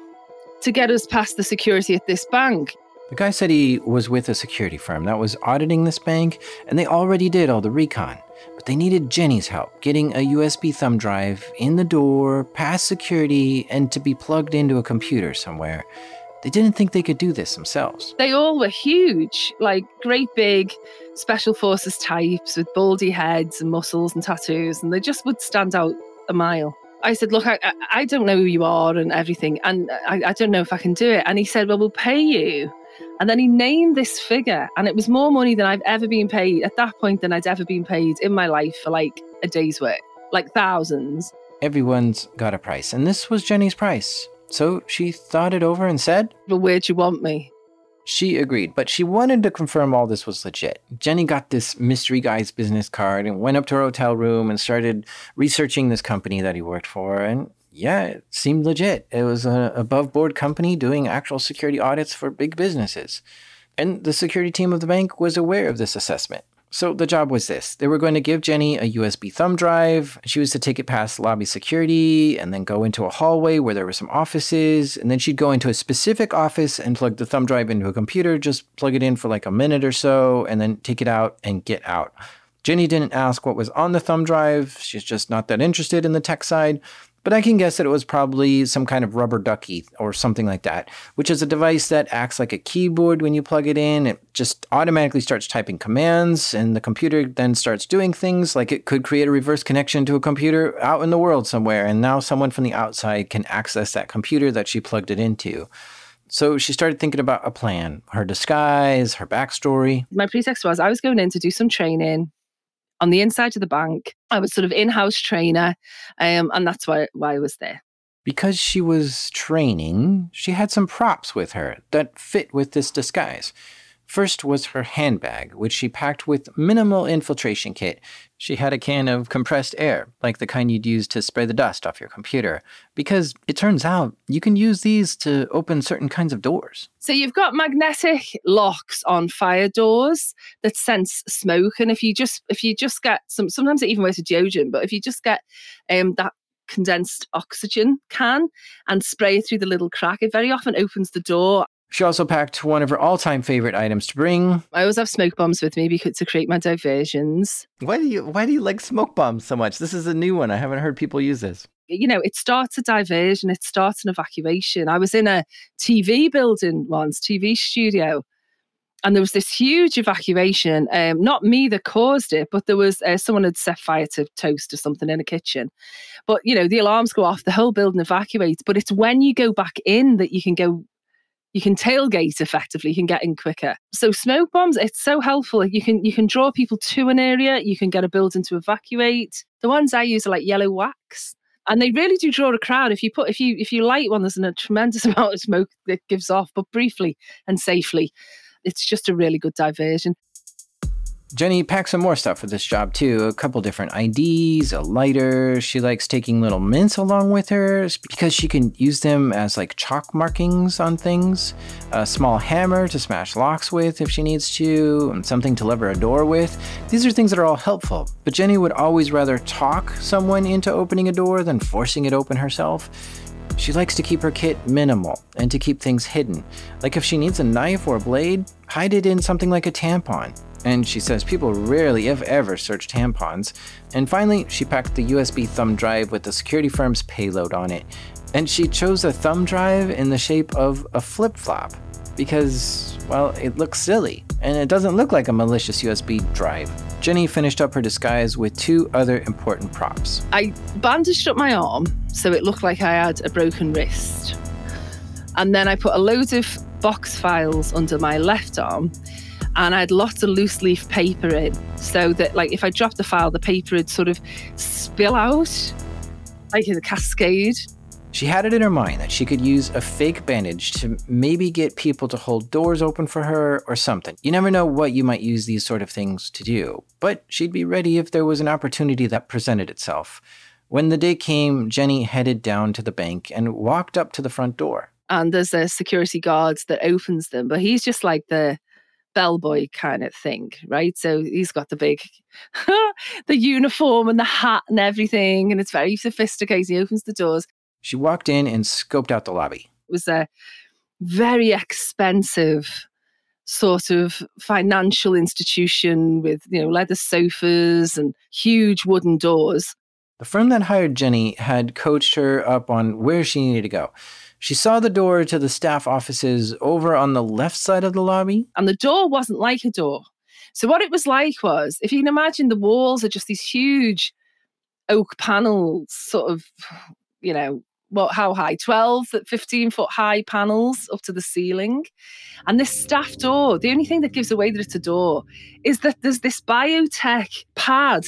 to get us past the security at this bank. The guy said he was with a security firm that was auditing this bank, and they already did all the recon. But they needed Jenny's help getting a USB thumb drive in the door, past security, and to be plugged into a computer somewhere. They didn't think they could do this themselves. They all were huge, like great big special forces types with baldy heads and muscles and tattoos, and they just would stand out a mile. I said, look, I don't know who you are and everything, and I don't know if I can do it. And he said, well, we'll pay you. And then he named this figure, and it was more money than I've ever been paid at that point than I'd ever been paid in my life for like a day's work, like thousands. Everyone's got a price, and this was Jenny's price. So she thought it over and said, well, where'd you want me? She agreed, but she wanted to confirm all this was legit. Jenny got this mystery guy's business card and went up to her hotel room and started researching this company that he worked for. And yeah, it seemed legit. It was an above-board company doing actual security audits for big businesses. And the security team of the bank was aware of this assessment. So the job was this. They were going to give Jenny a USB thumb drive. She was to take it past lobby security and then go into a hallway where there were some offices. And then she'd go into a specific office and plug the thumb drive into a computer, just plug it in for like a minute or so, and then take it out and get out. Jenny didn't ask what was on the thumb drive. She's just not that interested in the tech side. But I can guess that it was probably some kind of rubber ducky or something like that, which is a device that acts like a keyboard when you plug it in. It just automatically starts typing commands, and the computer then starts doing things like it could create a reverse connection to a computer out in the world somewhere, and now someone from the outside can access that computer that she plugged it into. So she started thinking about a plan, her disguise, her backstory. My pretext was I was going in to do some training on the inside of the bank. I was sort of in-house trainer, and that's why I was there. Because she was training, she had some props with her that fit with this disguise. First was her handbag, which she packed with minimal infiltration kit. She had a can of compressed air, like the kind you'd use to spray the dust off your computer, because it turns out you can use these to open certain kinds of doors. So you've got magnetic locks on fire doors that sense smoke, and if you just get sometimes it even wears a deodorant, but if you just get that condensed oxygen can and spray it through the little crack, it very often opens the door. She also packed one of her all-time favorite items to bring. I always have smoke bombs with me because to create my diversions. Why do you like smoke bombs so much? This is a new one. I haven't heard people use this. It starts a diversion. It starts an evacuation. I was in a TV building once, TV studio, and there was this huge evacuation. Not me that caused it, but there was someone had set fire to toast or something in a kitchen. But, the alarms go off, the whole building evacuates. But it's when you go back in that you can tailgate effectively, you can get in quicker. So smoke bombs, it's so helpful. You can draw people to an area, you can get a building to evacuate. The ones I use are like yellow wax, and they really do draw a crowd. If you light one, there's a tremendous amount of smoke that gives off, but briefly and safely. It's just a really good diversion. Jenny packed some more stuff for this job too. A couple different IDs, a lighter. She likes taking little mints along with her because she can use them as like chalk markings on things. A small hammer to smash locks with if she needs to, and something to lever a door with. These are things that are all helpful, but Jenny would always rather talk someone into opening a door than forcing it open herself. She likes to keep her kit minimal and to keep things hidden. Like if she needs a knife or a blade, hide it in something like a tampon. And she says people rarely, if ever, search tampons. And finally, she packed the USB thumb drive with the security firm's payload on it. And she chose a thumb drive in the shape of a flip-flop because, well, it looks silly. And it doesn't look like a malicious USB drive. Jenny finished up her disguise with 2 other important props. I bandaged up my arm so it looked like I had a broken wrist. And then I put a load of box files under my left arm, and I had lots of loose leaf paper in, so that like if I dropped the file, the paper would sort of spill out like in a cascade. She had it in her mind that she could use a fake bandage to maybe get people to hold doors open for her or something. You never know what you might use these sort of things to do, but she'd be ready if there was an opportunity that presented itself. When the day came, Jenny headed down to the bank and walked up to the front door. And there's a security guard that opens them, but he's just like the bellboy kind of thing, right? So he's got the big, the uniform and the hat and everything, and it's very sophisticated. He opens the doors. She walked in and scoped out the lobby. It was a very expensive sort of financial institution with, leather sofas and huge wooden doors. The firm that hired Jenny had coached her up on where she needed to go. She saw the door to the staff offices over on the left side of the lobby. And the door wasn't like a door. So what it was like was, if you can imagine, the walls are just these huge oak panels, sort of, how high? 12, 15 foot high panels up to the ceiling. And this staff door, the only thing that gives away that it's a door is that there's this biotech pad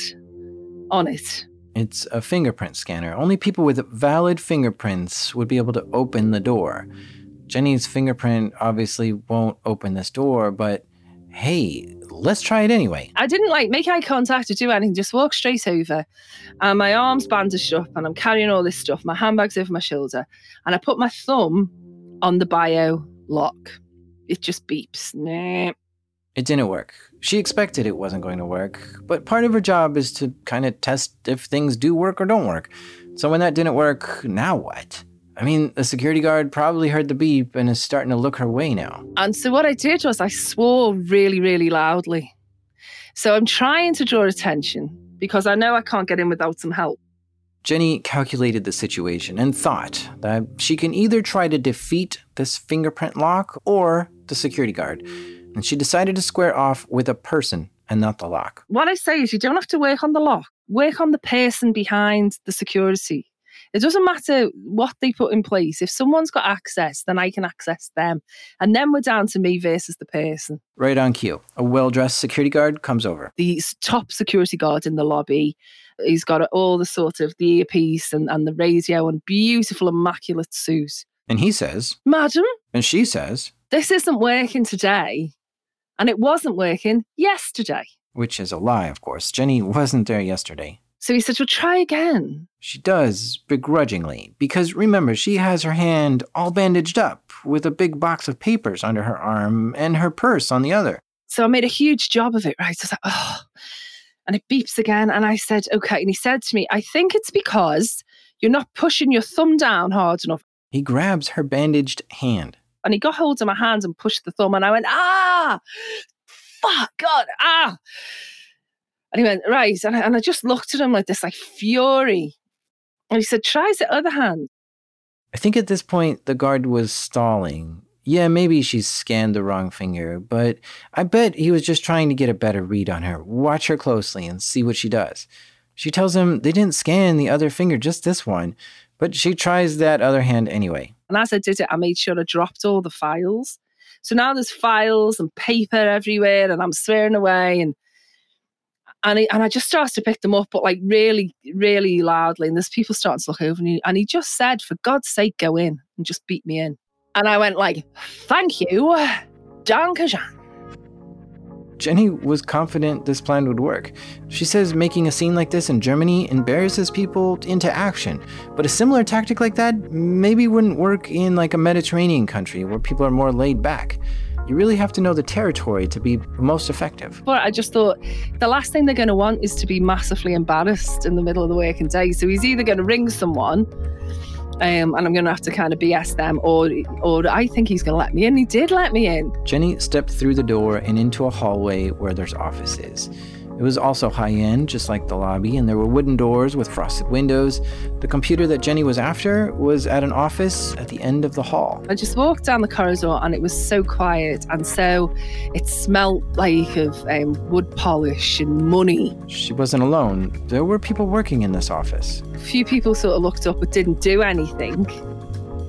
on it. It's a fingerprint scanner. Only people with valid fingerprints would be able to open the door. Jenny's fingerprint obviously won't open this door, but hey, let's try it anyway. I didn't make eye contact or do anything, just walk straight over. And my arm's bandaged up and I'm carrying all this stuff. My handbag's over my shoulder. And I put my thumb on the bio lock. It just beeps. Nah. It didn't work. She expected it wasn't going to work, but part of her job is to kind of test if things do work or don't work. So when that didn't work, now what? I mean, the security guard probably heard the beep and is starting to look her way now. And so what I did was I swore really, really loudly. So I'm trying to draw attention because I know I can't get in without some help. Jenny calculated the situation and thought that she can either try to defeat this fingerprint lock or the security guard. And she decided to square off with a person and not the lock. What I say is you don't have to work on the lock. Work on the person behind the security. It doesn't matter what they put in place. If someone's got access, then I can access them. And then we're down to me versus the person. Right on cue. A well-dressed security guard comes over. The top security guard in the lobby. He's got all the sort of the earpiece and the radio and beautiful, immaculate suit. And he says, "Madam." And she says, "This isn't working today. And it wasn't working yesterday." Which is a lie, of course. Jenny wasn't there yesterday. So he said, "Well, try again." She does, begrudgingly, because remember, she has her hand all bandaged up with a big box of papers under her arm and her purse on the other. So I made a huge job of it, right? So I was like, oh, and it beeps again. And I said, okay. And he said to me, "I think it's because you're not pushing your thumb down hard enough." He grabs her bandaged hand. And he got hold of my hand and pushed the thumb. And I went, fuck, God, And he went, right. And I just looked at him like this, fury. And he said, "Try the other hand." I think at this point, the guard was stalling. Yeah, maybe she scanned the wrong finger, but I bet he was just trying to get a better read on her. Watch her closely and see what she does. She tells him they didn't scan the other finger, just this one, but she tries that other hand anyway. And as I did it, I made sure I dropped all the files. So now there's files and paper everywhere and I'm swearing away. And I just started to pick them up, but really, really loudly. And there's people starting to look over me. And he just said, "For God's sake, go in," and just beat me in. And I went "Thank you, danke schön." Jenny was confident this plan would work. She says making a scene like this in Germany embarrasses people into action, but a similar tactic like that maybe wouldn't work in a Mediterranean country where people are more laid back. You really have to know the territory to be most effective. But I just thought the last thing they're going to want is to be massively embarrassed in the middle of the working day. So he's either going to ring someone and I'm going to have to kind of BS them, or I think he's going to let me in. He did let me in. Jenny stepped through the door and into a hallway where there's offices. It was also high-end, just like the lobby, and there were wooden doors with frosted windows. The computer that Jenny was after was at an office at the end of the hall. I just walked down the corridor and it was so quiet, and so it smelled of wood polish and money. She wasn't alone. There were people working in this office. A few people sort of looked up but didn't do anything.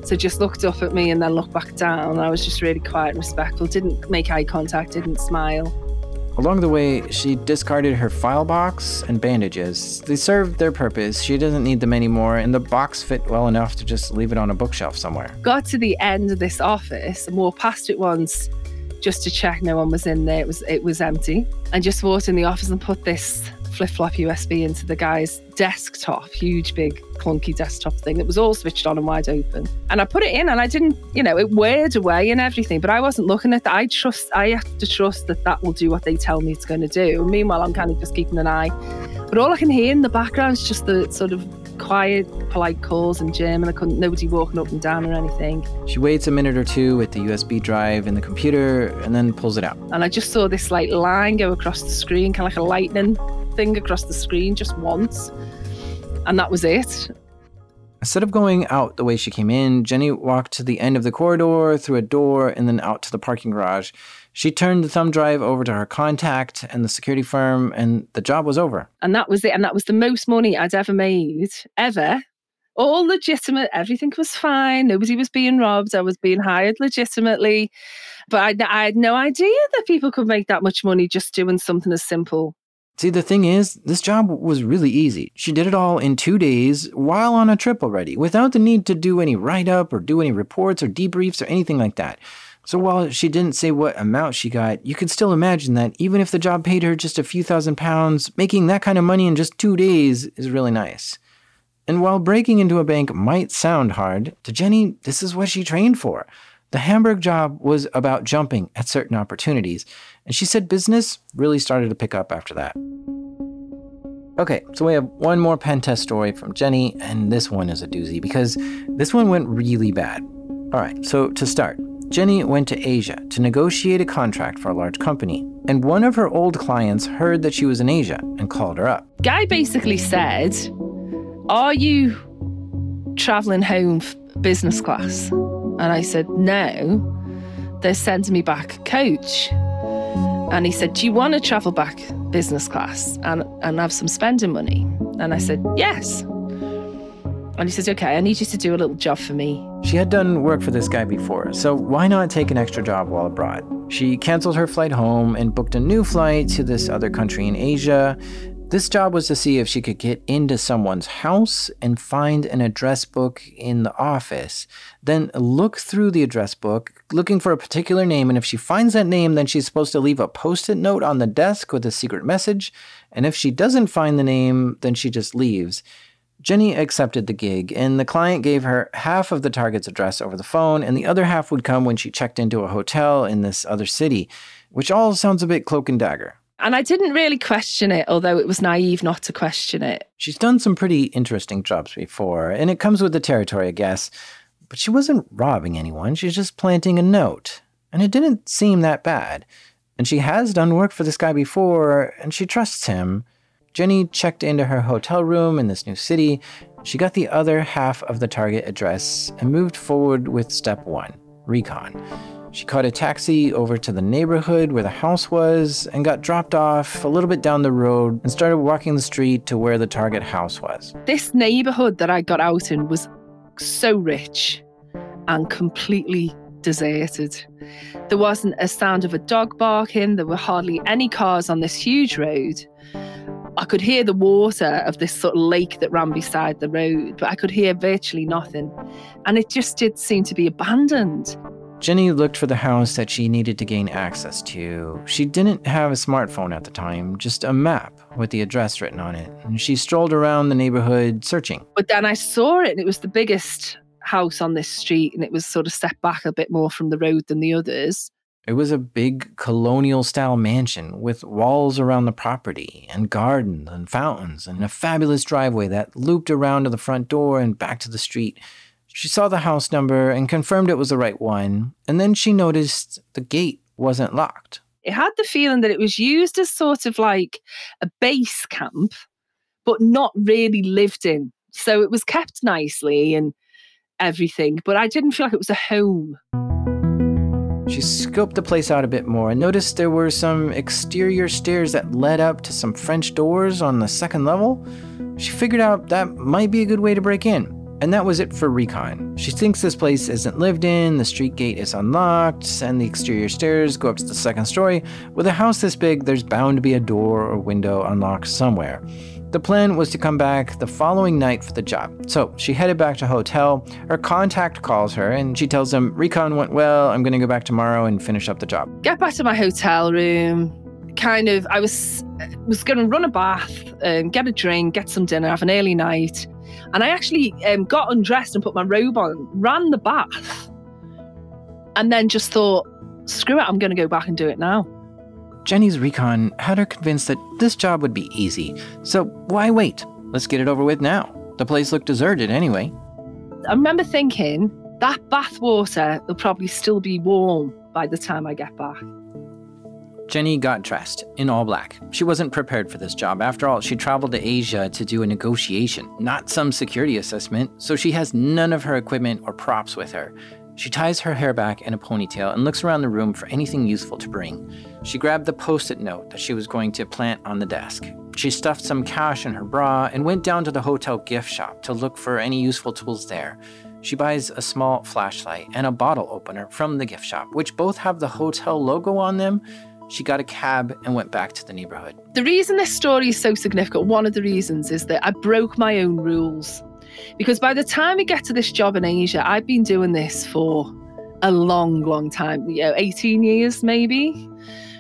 So just looked up at me and then looked back down. I was just really quiet and respectful, didn't make eye contact, didn't smile. Along the way, she discarded her file box and bandages. They served their purpose. She doesn't need them anymore, and the box fit well enough to just leave it on a bookshelf somewhere. Got to the end of this office and walked past it once just to check no one was in there. It was empty. And just walked in the office and put this flip-flop USB into the guy's desktop, huge, big, clunky desktop thing that was all switched on and wide open. And I put it in and I didn't, it whirred away and everything, but I wasn't looking at that. I have to trust that will do what they tell me it's going to do. And meanwhile, I'm kind of just keeping an eye. But all I can hear in the background is just the sort of quiet, polite calls in German. Nobody walking up and down or anything. She waits a minute or two with the USB drive in the computer and then pulls it out. And I just saw this line go across the screen, kind of like a lightning thing across the screen just once. And that was it. Instead of going out the way she came in, Jenny walked to the end of the corridor, through a door, and then out to the parking garage. She turned the thumb drive over to her contact and the security firm, and the job was over. And that was it. And that was the most money I'd ever made, ever. All legitimate. Everything was fine. Nobody was being robbed. I was being hired legitimately. But I had no idea that people could make that much money just doing something as simple. See, the thing is, this job was really easy. She did it all in 2 days while on a trip already, without the need to do any write-up or do any reports or debriefs or anything like that. So while she didn't say what amount she got, you could still imagine that even if the job paid her just a few £1,000s, making that kind of money in just 2 days is really nice. And while breaking into a bank might sound hard, to Jenny, this is what she trained for. The Hamburg job was about jumping at certain opportunities, and she said business really started to pick up after that. Okay, so we have one more pen test story from Jenny, and this one is a doozy because this one went really bad. All right, so to start, Jenny went to Asia to negotiate a contract for a large company, and one of her old clients heard that she was in Asia and called her up. Guy basically said, "Are you traveling home business class?" And I said, "No, they're sending me back coach." And he said, "Do you want to travel back business class and have some spending money?" And I said, "Yes." And he says, "Okay, I need you to do a little job for me." She had done work for this guy before, so why not take an extra job while abroad? She canceled her flight home and booked a new flight to this other country in Asia. This job was to see if she could get into someone's house and find an address book in the office. Then look through the address book, looking for a particular name, and if she finds that name, then she's supposed to leave a post-it note on the desk with a secret message. And if she doesn't find the name, then she just leaves. Jenny accepted the gig, and the client gave her half of the target's address over the phone, and the other half would come when she checked into a hotel in this other city, which all sounds a bit cloak and dagger. And I didn't really question it, although it was naive not to question it. She's done some pretty interesting jobs before, and it comes with the territory, I guess. But she wasn't robbing anyone, she's just planting a note. And it didn't seem that bad. And she has done work for this guy before, and she trusts him. Jenny checked into her hotel room in this new city. She got the other half of the target address and moved forward with step 1, recon. She caught a taxi over to the neighborhood where the house was and got dropped off a little bit down the road and started walking the street to where the target house was. This neighborhood that I got out in was so rich and completely deserted. There wasn't a sound of a dog barking. There were hardly any cars on this huge road. I could hear the water of this sort of lake that ran beside the road, but I could hear virtually nothing. And it just did seem to be abandoned. Jenny looked for the house that she needed to gain access to. She didn't have a smartphone at the time, just a map with the address written on it. And she strolled around the neighborhood searching. But then I saw it, and it was the biggest house on this street, and it was sort of set back a bit more from the road than the others. It was a big colonial-style mansion with walls around the property and gardens and fountains and a fabulous driveway that looped around to the front door and back to the street. She saw the house number and confirmed it was the right one, and then she noticed the gate wasn't locked. It had the feeling that it was used as sort of like a base camp, but not really lived in. So it was kept nicely and everything, but I didn't feel like it was a home. She scoped the place out a bit more and noticed there were some exterior stairs that led up to some French doors on the second level. She figured out that might be a good way to break in. And that was it for recon. She thinks this place isn't lived in, the street gate is unlocked, and the exterior stairs go up to the second story. With a house this big, there's bound to be a door or window unlocked somewhere. The plan was to come back the following night for the job. So she headed back to her hotel. Her contact calls her and she tells him, recon went well, I'm going to go back tomorrow and finish up the job. Get back to my hotel room. I was going to run a bath, get a drink, get some dinner, have an early night. And I actually got undressed and put my robe on, ran the bath, and then just thought, screw it, I'm going to go back and do it now. Jenny's recon had her convinced that this job would be easy. So why wait? Let's get it over with now. The place looked deserted anyway. I remember thinking, that bath water will probably still be warm by the time I get back. Jenny got dressed in all black. She wasn't prepared for this job. After all, she traveled to Asia to do a negotiation, not some security assessment, so she has none of her equipment or props with her. She ties her hair back in a ponytail and looks around the room for anything useful to bring. She grabbed the post-it note that she was going to plant on the desk. She stuffed some cash in her bra and went down to the hotel gift shop to look for any useful tools there. She buys a small flashlight and a bottle opener from the gift shop, which both have the hotel logo on them. She got a cab and went back to the neighborhood. The reason this story is so significant, one of the reasons, is that I broke my own rules. Because by the time we get to this job in Asia, I've been doing this for a long, long time, 18 years maybe.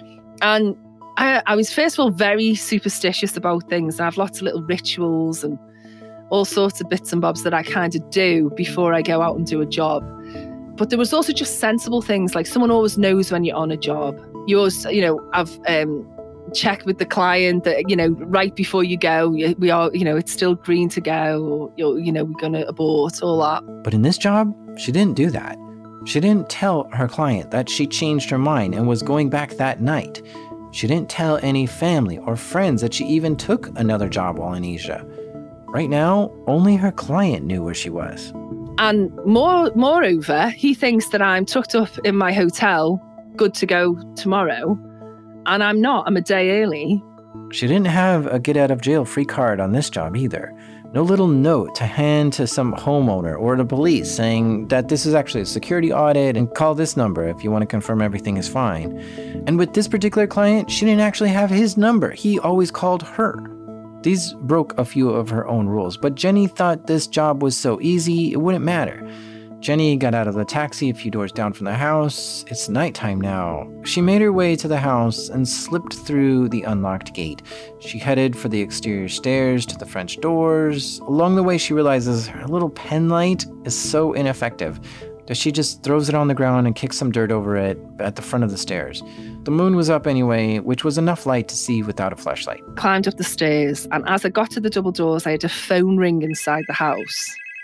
And I was, first of all, very superstitious about things. I have lots of little rituals and all sorts of bits and bobs that I kind of do before I go out and do a job. But there was also just sensible things, like someone always knows when you're on a job. You always, I've checked with the client that, right before you go, we are, it's still green to go, or, we're going to abort, all that. But in this job, she didn't do that. She didn't tell her client that she changed her mind and was going back that night. She didn't tell any family or friends that she even took another job while in Asia. Right now, only her client knew where she was. And moreover, he thinks that I'm tucked up in my hotel, good to go tomorrow. And I'm not. I'm a day early. She didn't have a get-out-of-jail-free card on this job either. No little note to hand to some homeowner or the police saying that this is actually a security audit and call this number if you want to confirm everything is fine. And with this particular client, she didn't actually have his number. He always called her. These broke a few of her own rules, but Jenny thought this job was so easy, it wouldn't matter. Jenny got out of the taxi a few doors down from the house. It's nighttime now. She made her way to the house and slipped through the unlocked gate. She headed for the exterior stairs to the French doors. Along the way, she realizes her little pen light is so ineffective that she just throws it on the ground and kicks some dirt over it at the front of the stairs. The moon was up anyway, which was enough light to see without a flashlight. Climbed up the stairs, and as I got to the double doors, I had a phone ring inside the house.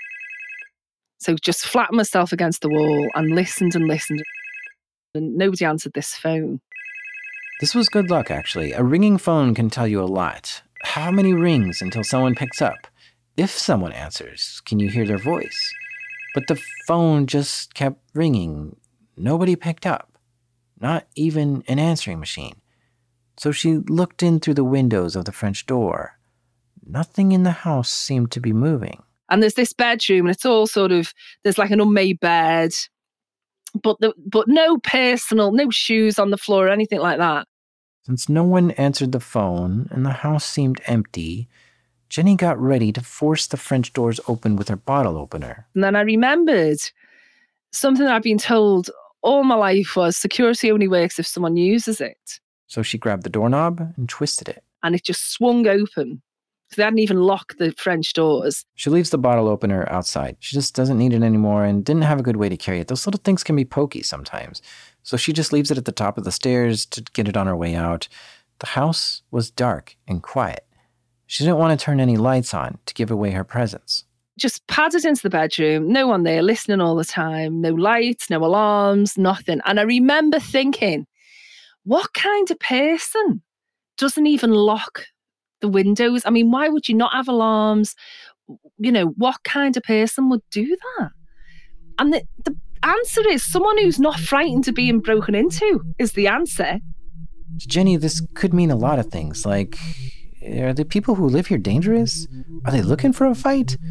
So just flattened myself against the wall and listened, and nobody answered this phone. This was good luck, actually. A ringing phone can tell you a lot. How many rings until someone picks up? If someone answers, can you hear their voice? But the phone just kept ringing. Nobody picked up. Not even an answering machine. So she looked in through the windows of the French door. Nothing in the house seemed to be moving. And there's this bedroom, and it's all there's like an unmade bed, but no personal, no shoes on the floor or anything like that. Since no one answered the phone and the house seemed empty, Jenny got ready to force the French doors open with her bottle opener. And then I remembered something that I've been told all my life was security only works if someone uses it. So she grabbed the doorknob and twisted it. And it just swung open. So they hadn't even locked the French doors. She leaves the bottle opener outside. She just doesn't need it anymore and didn't have a good way to carry it. Those little things can be pokey sometimes. So she just leaves it at the top of the stairs to get it on her way out. The house was dark and quiet. She didn't want to turn any lights on to give away her presence. Just padded into the bedroom, no one there, listening all the time, no lights, no alarms, nothing. And I remember thinking, what kind of person doesn't even lock the windows? I mean, why would you not have alarms? What kind of person would do that? And the answer is someone who's not frightened of being broken into is the answer. To Jenny, this could mean a lot of things, like, are the people who live here dangerous? Are they looking for a fight?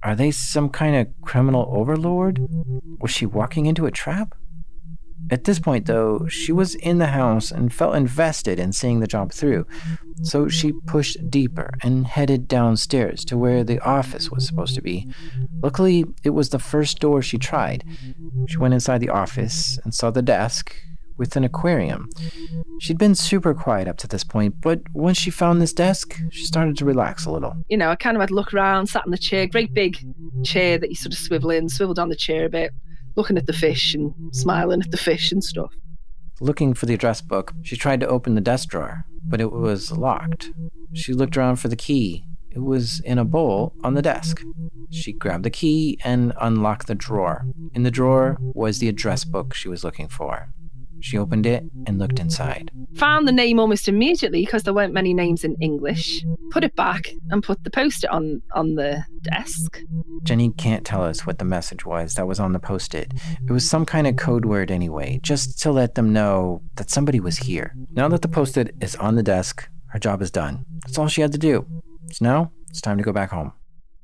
Are they some kind of criminal overlord? Was she walking into a trap? At this point, though, she was in the house and felt invested in seeing the job through, so she pushed deeper and headed downstairs to where the office was supposed to be. Luckily, it was the first door she tried. She went inside the office and saw the desk with an aquarium. She'd been super quiet up to this point, but once she found this desk, she started to relax a little. You know, I kind of had to look around, sat in the chair, great big chair that you sort of swiveled on the chair a bit, looking at the fish and smiling at the fish and stuff. Looking for the address book, she tried to open the desk drawer, but it was locked. She looked around for the key. It was in a bowl on the desk. She grabbed the key and unlocked the drawer. In the drawer was the address book she was looking for. She opened it and looked inside. Found the name almost immediately because there weren't many names in English. Put it back and put the post-it on the desk. Jenny can't tell us what the message was that was on the post-it. It was some kind of code word anyway, just to let them know that somebody was here. Now that the post-it is on the desk, her job is done. That's all she had to do. So now it's time to go back home.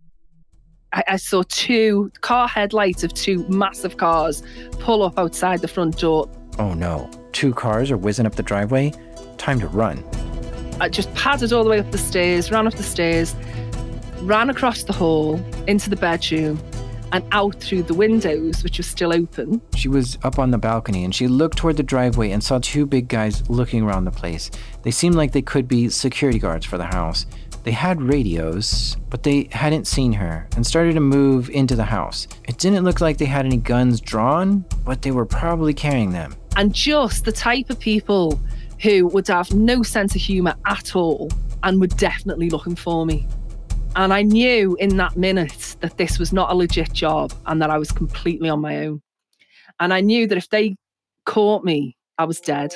I saw 2 car headlights of 2 massive cars pull up outside the front door. Oh no, 2 cars are whizzing up the driveway. Time to run. I just padded all the way up the stairs, ran up the stairs, ran across the hall, into the bedroom, and out through the windows, which were still open. She was up on the balcony and she looked toward the driveway and saw 2 big guys looking around the place. They seemed like they could be security guards for the house. They had radios, but they hadn't seen her and started to move into the house. It didn't look like they had any guns drawn, but they were probably carrying them. And just the type of people who would have no sense of humour at all and were definitely looking for me. And I knew in that minute that this was not a legit job and that I was completely on my own. And I knew that if they caught me, I was dead.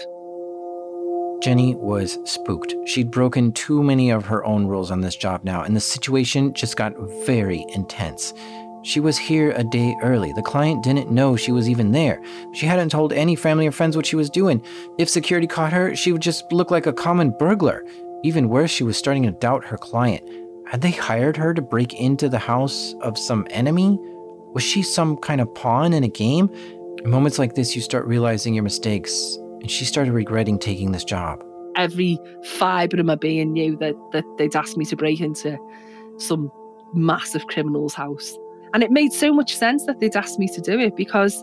Jenny was spooked. She'd broken too many of her own rules on this job now, and the situation just got very intense. She was here a day early. The client didn't know she was even there. She hadn't told any family or friends what she was doing. If security caught her, she would just look like a common burglar. Even worse, she was starting to doubt her client. Had they hired her to break into the house of some enemy? Was she some kind of pawn in a game? In moments like this, you start realizing your mistakes, and she started regretting taking this job. Every fibre of my being knew that they'd asked me to break into some massive criminal's house. And it made so much sense that they'd asked me to do it, because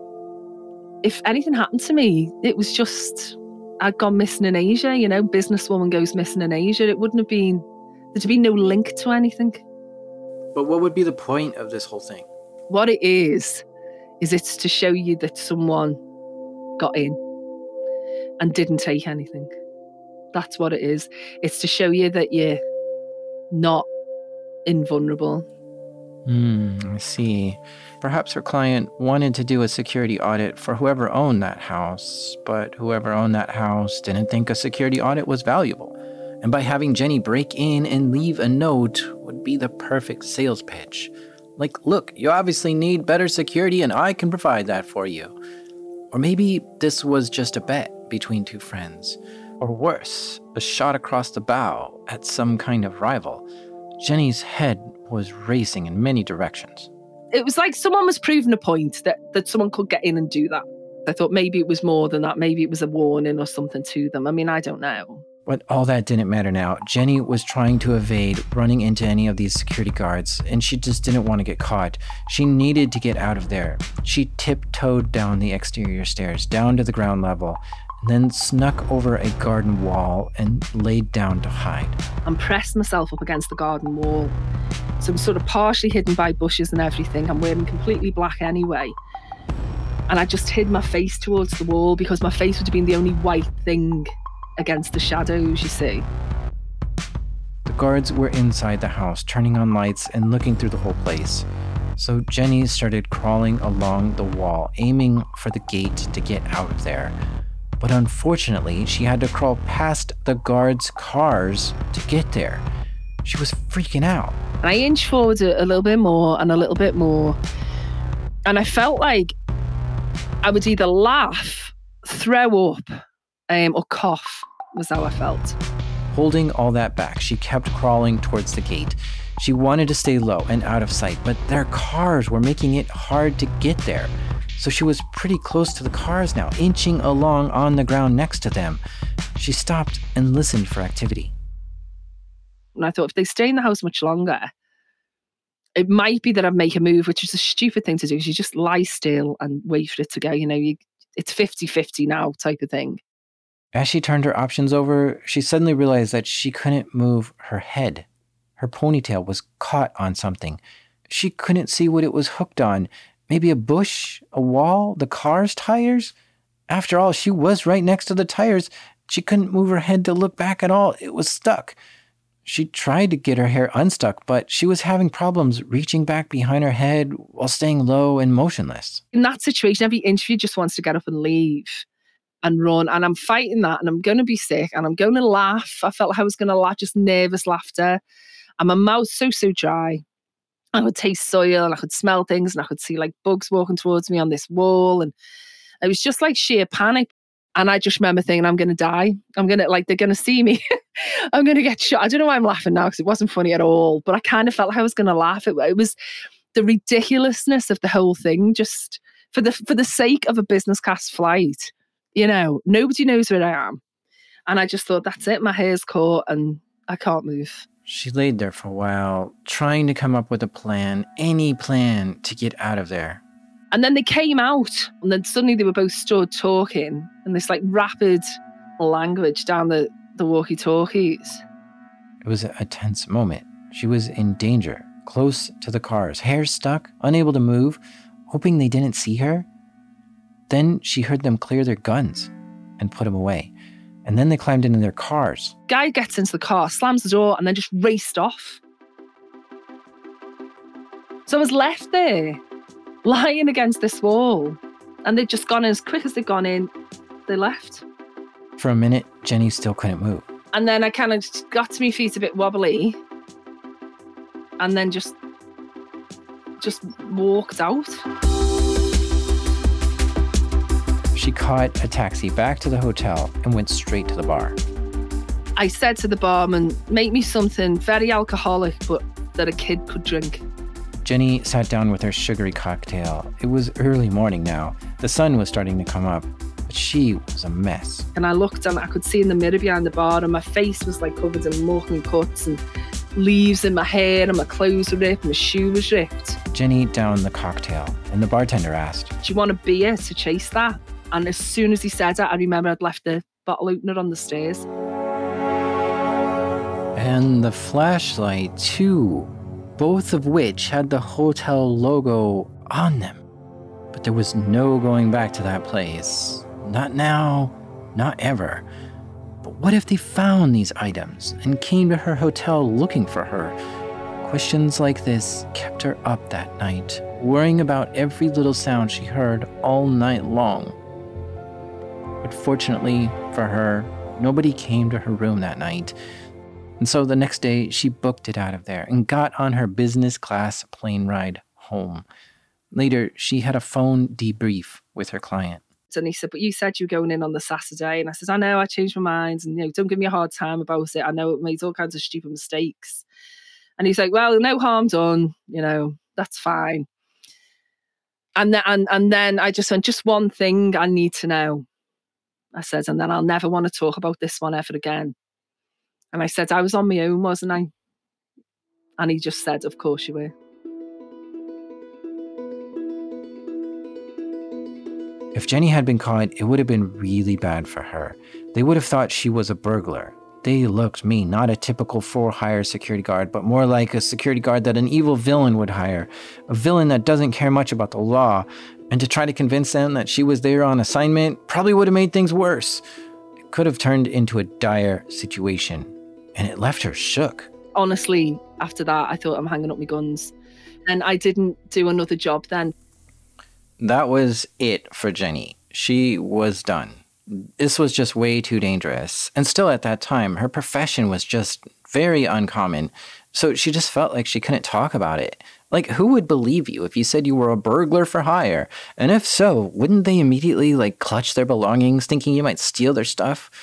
if anything happened to me, it was just, I'd gone missing in Asia, you know, businesswoman goes missing in Asia. It wouldn't have been, there'd be no link to anything. But what would be the point of this whole thing? What it is it's to show you that someone got in and didn't take anything. That's what it is. It's to show you that you're not invulnerable. I see. Perhaps her client wanted to do a security audit for whoever owned that house, but whoever owned that house didn't think a security audit was valuable. And by having Jenny break in and leave a note would be the perfect sales pitch. Like, look, you obviously need better security and I can provide that for you. Or maybe this was just a bet between 2 friends. Or worse, a shot across the bow at some kind of rival. Jenny's head was racing in many directions. It was like someone was proving a point that someone could get in and do that. I thought maybe it was more than that. Maybe it was a warning or something to them. I mean, I don't know. But all that didn't matter now. Jenny was trying to evade running into any of these security guards, and she just didn't want to get caught. She needed to get out of there. She tiptoed down the exterior stairs, down to the ground level, and then snuck over a garden wall and laid down to hide. And pressed myself up against the garden wall. So I'm sort of partially hidden by bushes and everything. I'm wearing completely black anyway. And I just hid my face towards the wall because my face would have been the only white thing against the shadows, you see. The guards were inside the house, turning on lights and looking through the whole place. So Jenny started crawling along the wall, aiming for the gate to get out of there. But unfortunately, she had to crawl past the guards' cars to get there. She was freaking out. And I inched forward a little bit more and a little bit more. And I felt like I would either laugh, throw up, or cough was how I felt. Holding all that back, she kept crawling towards the gate. She wanted to stay low and out of sight, but their cars were making it hard to get there. So she was pretty close to the cars now, inching along on the ground next to them. She stopped and listened for activity. And I thought, if they stay in the house much longer, it might be that I'd make a move, which is a stupid thing to do, because you just lie still and wait for it to go. It's 50-50 now type of thing. As she turned her options over, she suddenly realized that she couldn't move her head. Her ponytail was caught on something. She couldn't see what it was hooked on. Maybe a bush, a wall, the car's tires? After all, she was right next to the tires. She couldn't move her head to look back at all. It was stuck. She tried to get her hair unstuck, but she was having problems reaching back behind her head while staying low and motionless. In that situation, every interview just wants to get up and leave and run. And I'm fighting that, and I'm going to be sick, and I'm going to laugh. I felt like I was going to laugh, just nervous laughter. And my mouth so dry. I could taste soil, and I could smell things, and I could see like bugs walking towards me on this wall. And it was just like sheer panic. And I just remember thinking, I'm going to die. They're going to see me. I'm going to get shot. I don't know why I'm laughing now, because it wasn't funny at all. But I kind of felt like I was going to laugh. It was the ridiculousness of the whole thing, just for the sake of a business class flight. Nobody knows where I am. And I just thought, that's it. My hair's caught and I can't move. She laid there for a while, trying to come up with a plan, any plan to get out of there. And then they came out, and then suddenly they were both stood talking in this like rapid language down the walkie-talkies. It was a tense moment. She was in danger, close to the cars, hair stuck, unable to move, hoping they didn't see her. Then she heard them clear their guns and put them away. And then they climbed into their cars. Guy gets into the car, slams the door, and then just raced off. So I was left there, lying against this wall. And they'd just gone in as quick as they'd gone in, they left. For a minute, Jenny still couldn't move. And then I kind of got to my feet a bit wobbly. And then just walked out. She caught a taxi back to the hotel and went straight to the bar. I said to the barman, make me something very alcoholic, but that a kid could drink. Jenny sat down with her sugary cocktail. It was early morning now. The sun was starting to come up, but she was a mess. And I looked and I could see in the mirror behind the bar, and my face was like covered in muck and cuts and leaves in my hair, and my clothes were ripped and my shoe was ripped. Jenny downed the cocktail, and the bartender asked, do you want a beer to chase that? And as soon as he said that, I remember I'd left the bottle opener on the stairs. And the flashlight, too, both of which had the hotel logo on them. But there was no going back to that place. Not now, not ever. But what if they found these items and came to her hotel looking for her? Questions like this kept her up that night, worrying about every little sound she heard all night long. But fortunately for her, nobody came to her room that night. And so the next day, she booked it out of there and got on her business class plane ride home. Later, she had a phone debrief with her client. And he said, but you said you were going in on the Saturday. And I said, I know, I changed my mind. And, don't give me a hard time about it. I know it made all kinds of stupid mistakes. And he's like, well, no harm done. That's fine. And then I just went, just one thing I need to know. I said, and then I'll never want to talk about this one ever again. And I said, I was on my own, wasn't I? And he just said, of course you were. If Jenny had been caught, it would have been really bad for her. They would have thought she was a burglar. They looked mean, not a typical for-hire security guard, but more like a security guard that an evil villain would hire. A villain that doesn't care much about the law. And to try to convince them that she was there on assignment probably would have made things worse. It could have turned into a dire situation. And it left her shook. Honestly, after that, I thought, I'm hanging up my guns. And I didn't do another job then. That was it for Jenny. She was done. This was just way too dangerous. And still at that time, her profession was just very uncommon. So she just felt like she couldn't talk about it. Like, who would believe you if you said you were a burglar for hire? And if so, wouldn't they immediately clutch their belongings, thinking you might steal their stuff?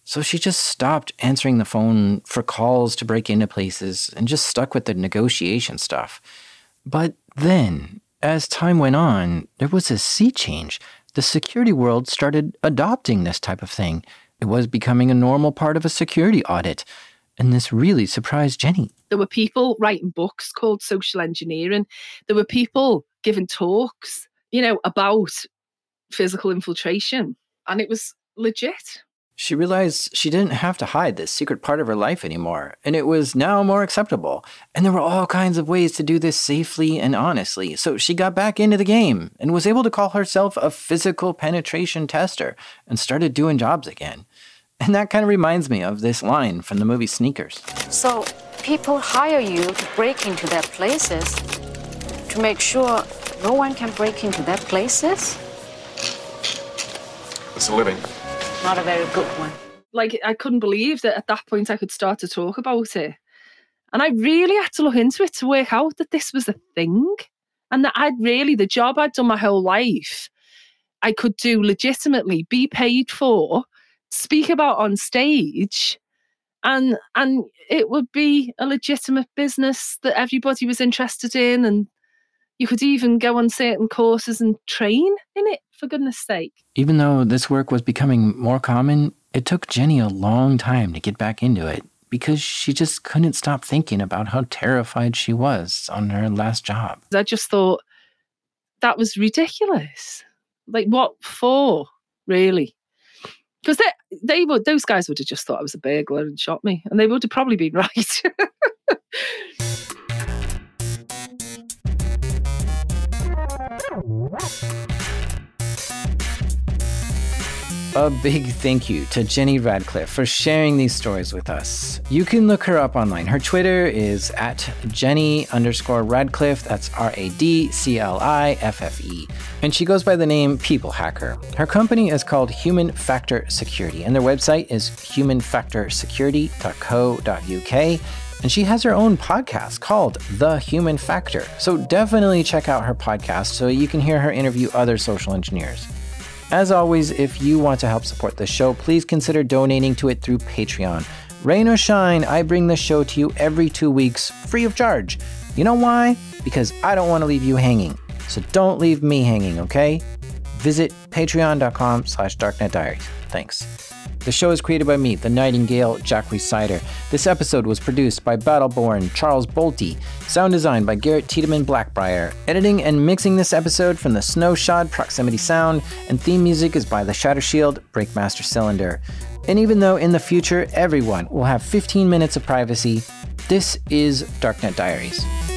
So she just stopped answering the phone for calls to break into places and just stuck with the negotiation stuff. But then, as time went on, there was a sea change. The security world started adopting this type of thing. It was becoming a normal part of a security audit. And this really surprised Jenny. There were people writing books called social engineering. There were people giving talks, about physical infiltration. And it was legit. She realized she didn't have to hide this secret part of her life anymore, and it was now more acceptable. And there were all kinds of ways to do this safely and honestly. So she got back into the game and was able to call herself a physical penetration tester and started doing jobs again. And that kind of reminds me of this line from the movie Sneakers. So people hire you to break into their places to make sure no one can break into their places? It's a living. Not a very good one. I couldn't believe that at that point I could start to talk about it. And I really had to look into it to work out that this was a thing. And that the job I'd done my whole life, I could do legitimately, be paid for, speak about on stage, and it would be a legitimate business that everybody was interested in, and you could even go on certain courses and train in it, for goodness sake. Even though this work was becoming more common, it took Jenny a long time to get back into it because she just couldn't stop thinking about how terrified she was on her last job. I just thought that was ridiculous. What for, really? Because those guys would have just thought I was a burglar and shot me, and they would have probably been right. A big thank you to Jenny Radcliffe for sharing these stories with us. You can look her up online. Her Twitter is @Jenny_Radcliffe. That's RADCLIFFE. And she goes by the name People Hacker. Her company is called Human Factor Security, and their website is humanfactorsecurity.co.uk. And she has her own podcast called The Human Factor. So definitely check out her podcast so you can hear her interview other social engineers. As always, if you want to help support the show, please consider donating to it through Patreon. Rain or shine, I bring this show to you every 2 weeks, free of charge. You know why? Because I don't want to leave you hanging. So don't leave me hanging, okay? Visit patreon.com/darknetdiaries. Thanks. The show is created by me, The Nightingale, Jack Rhysider. This episode was produced by Battleborn, Charles Bolte. Sound design by Garrett Tiedemann Blackbriar. Editing and mixing this episode from the Snowshod Proximity Sound. And theme music is by the Shattershield Breakmaster Cylinder. And even though in the future everyone will have 15 minutes of privacy, this is Darknet Diaries.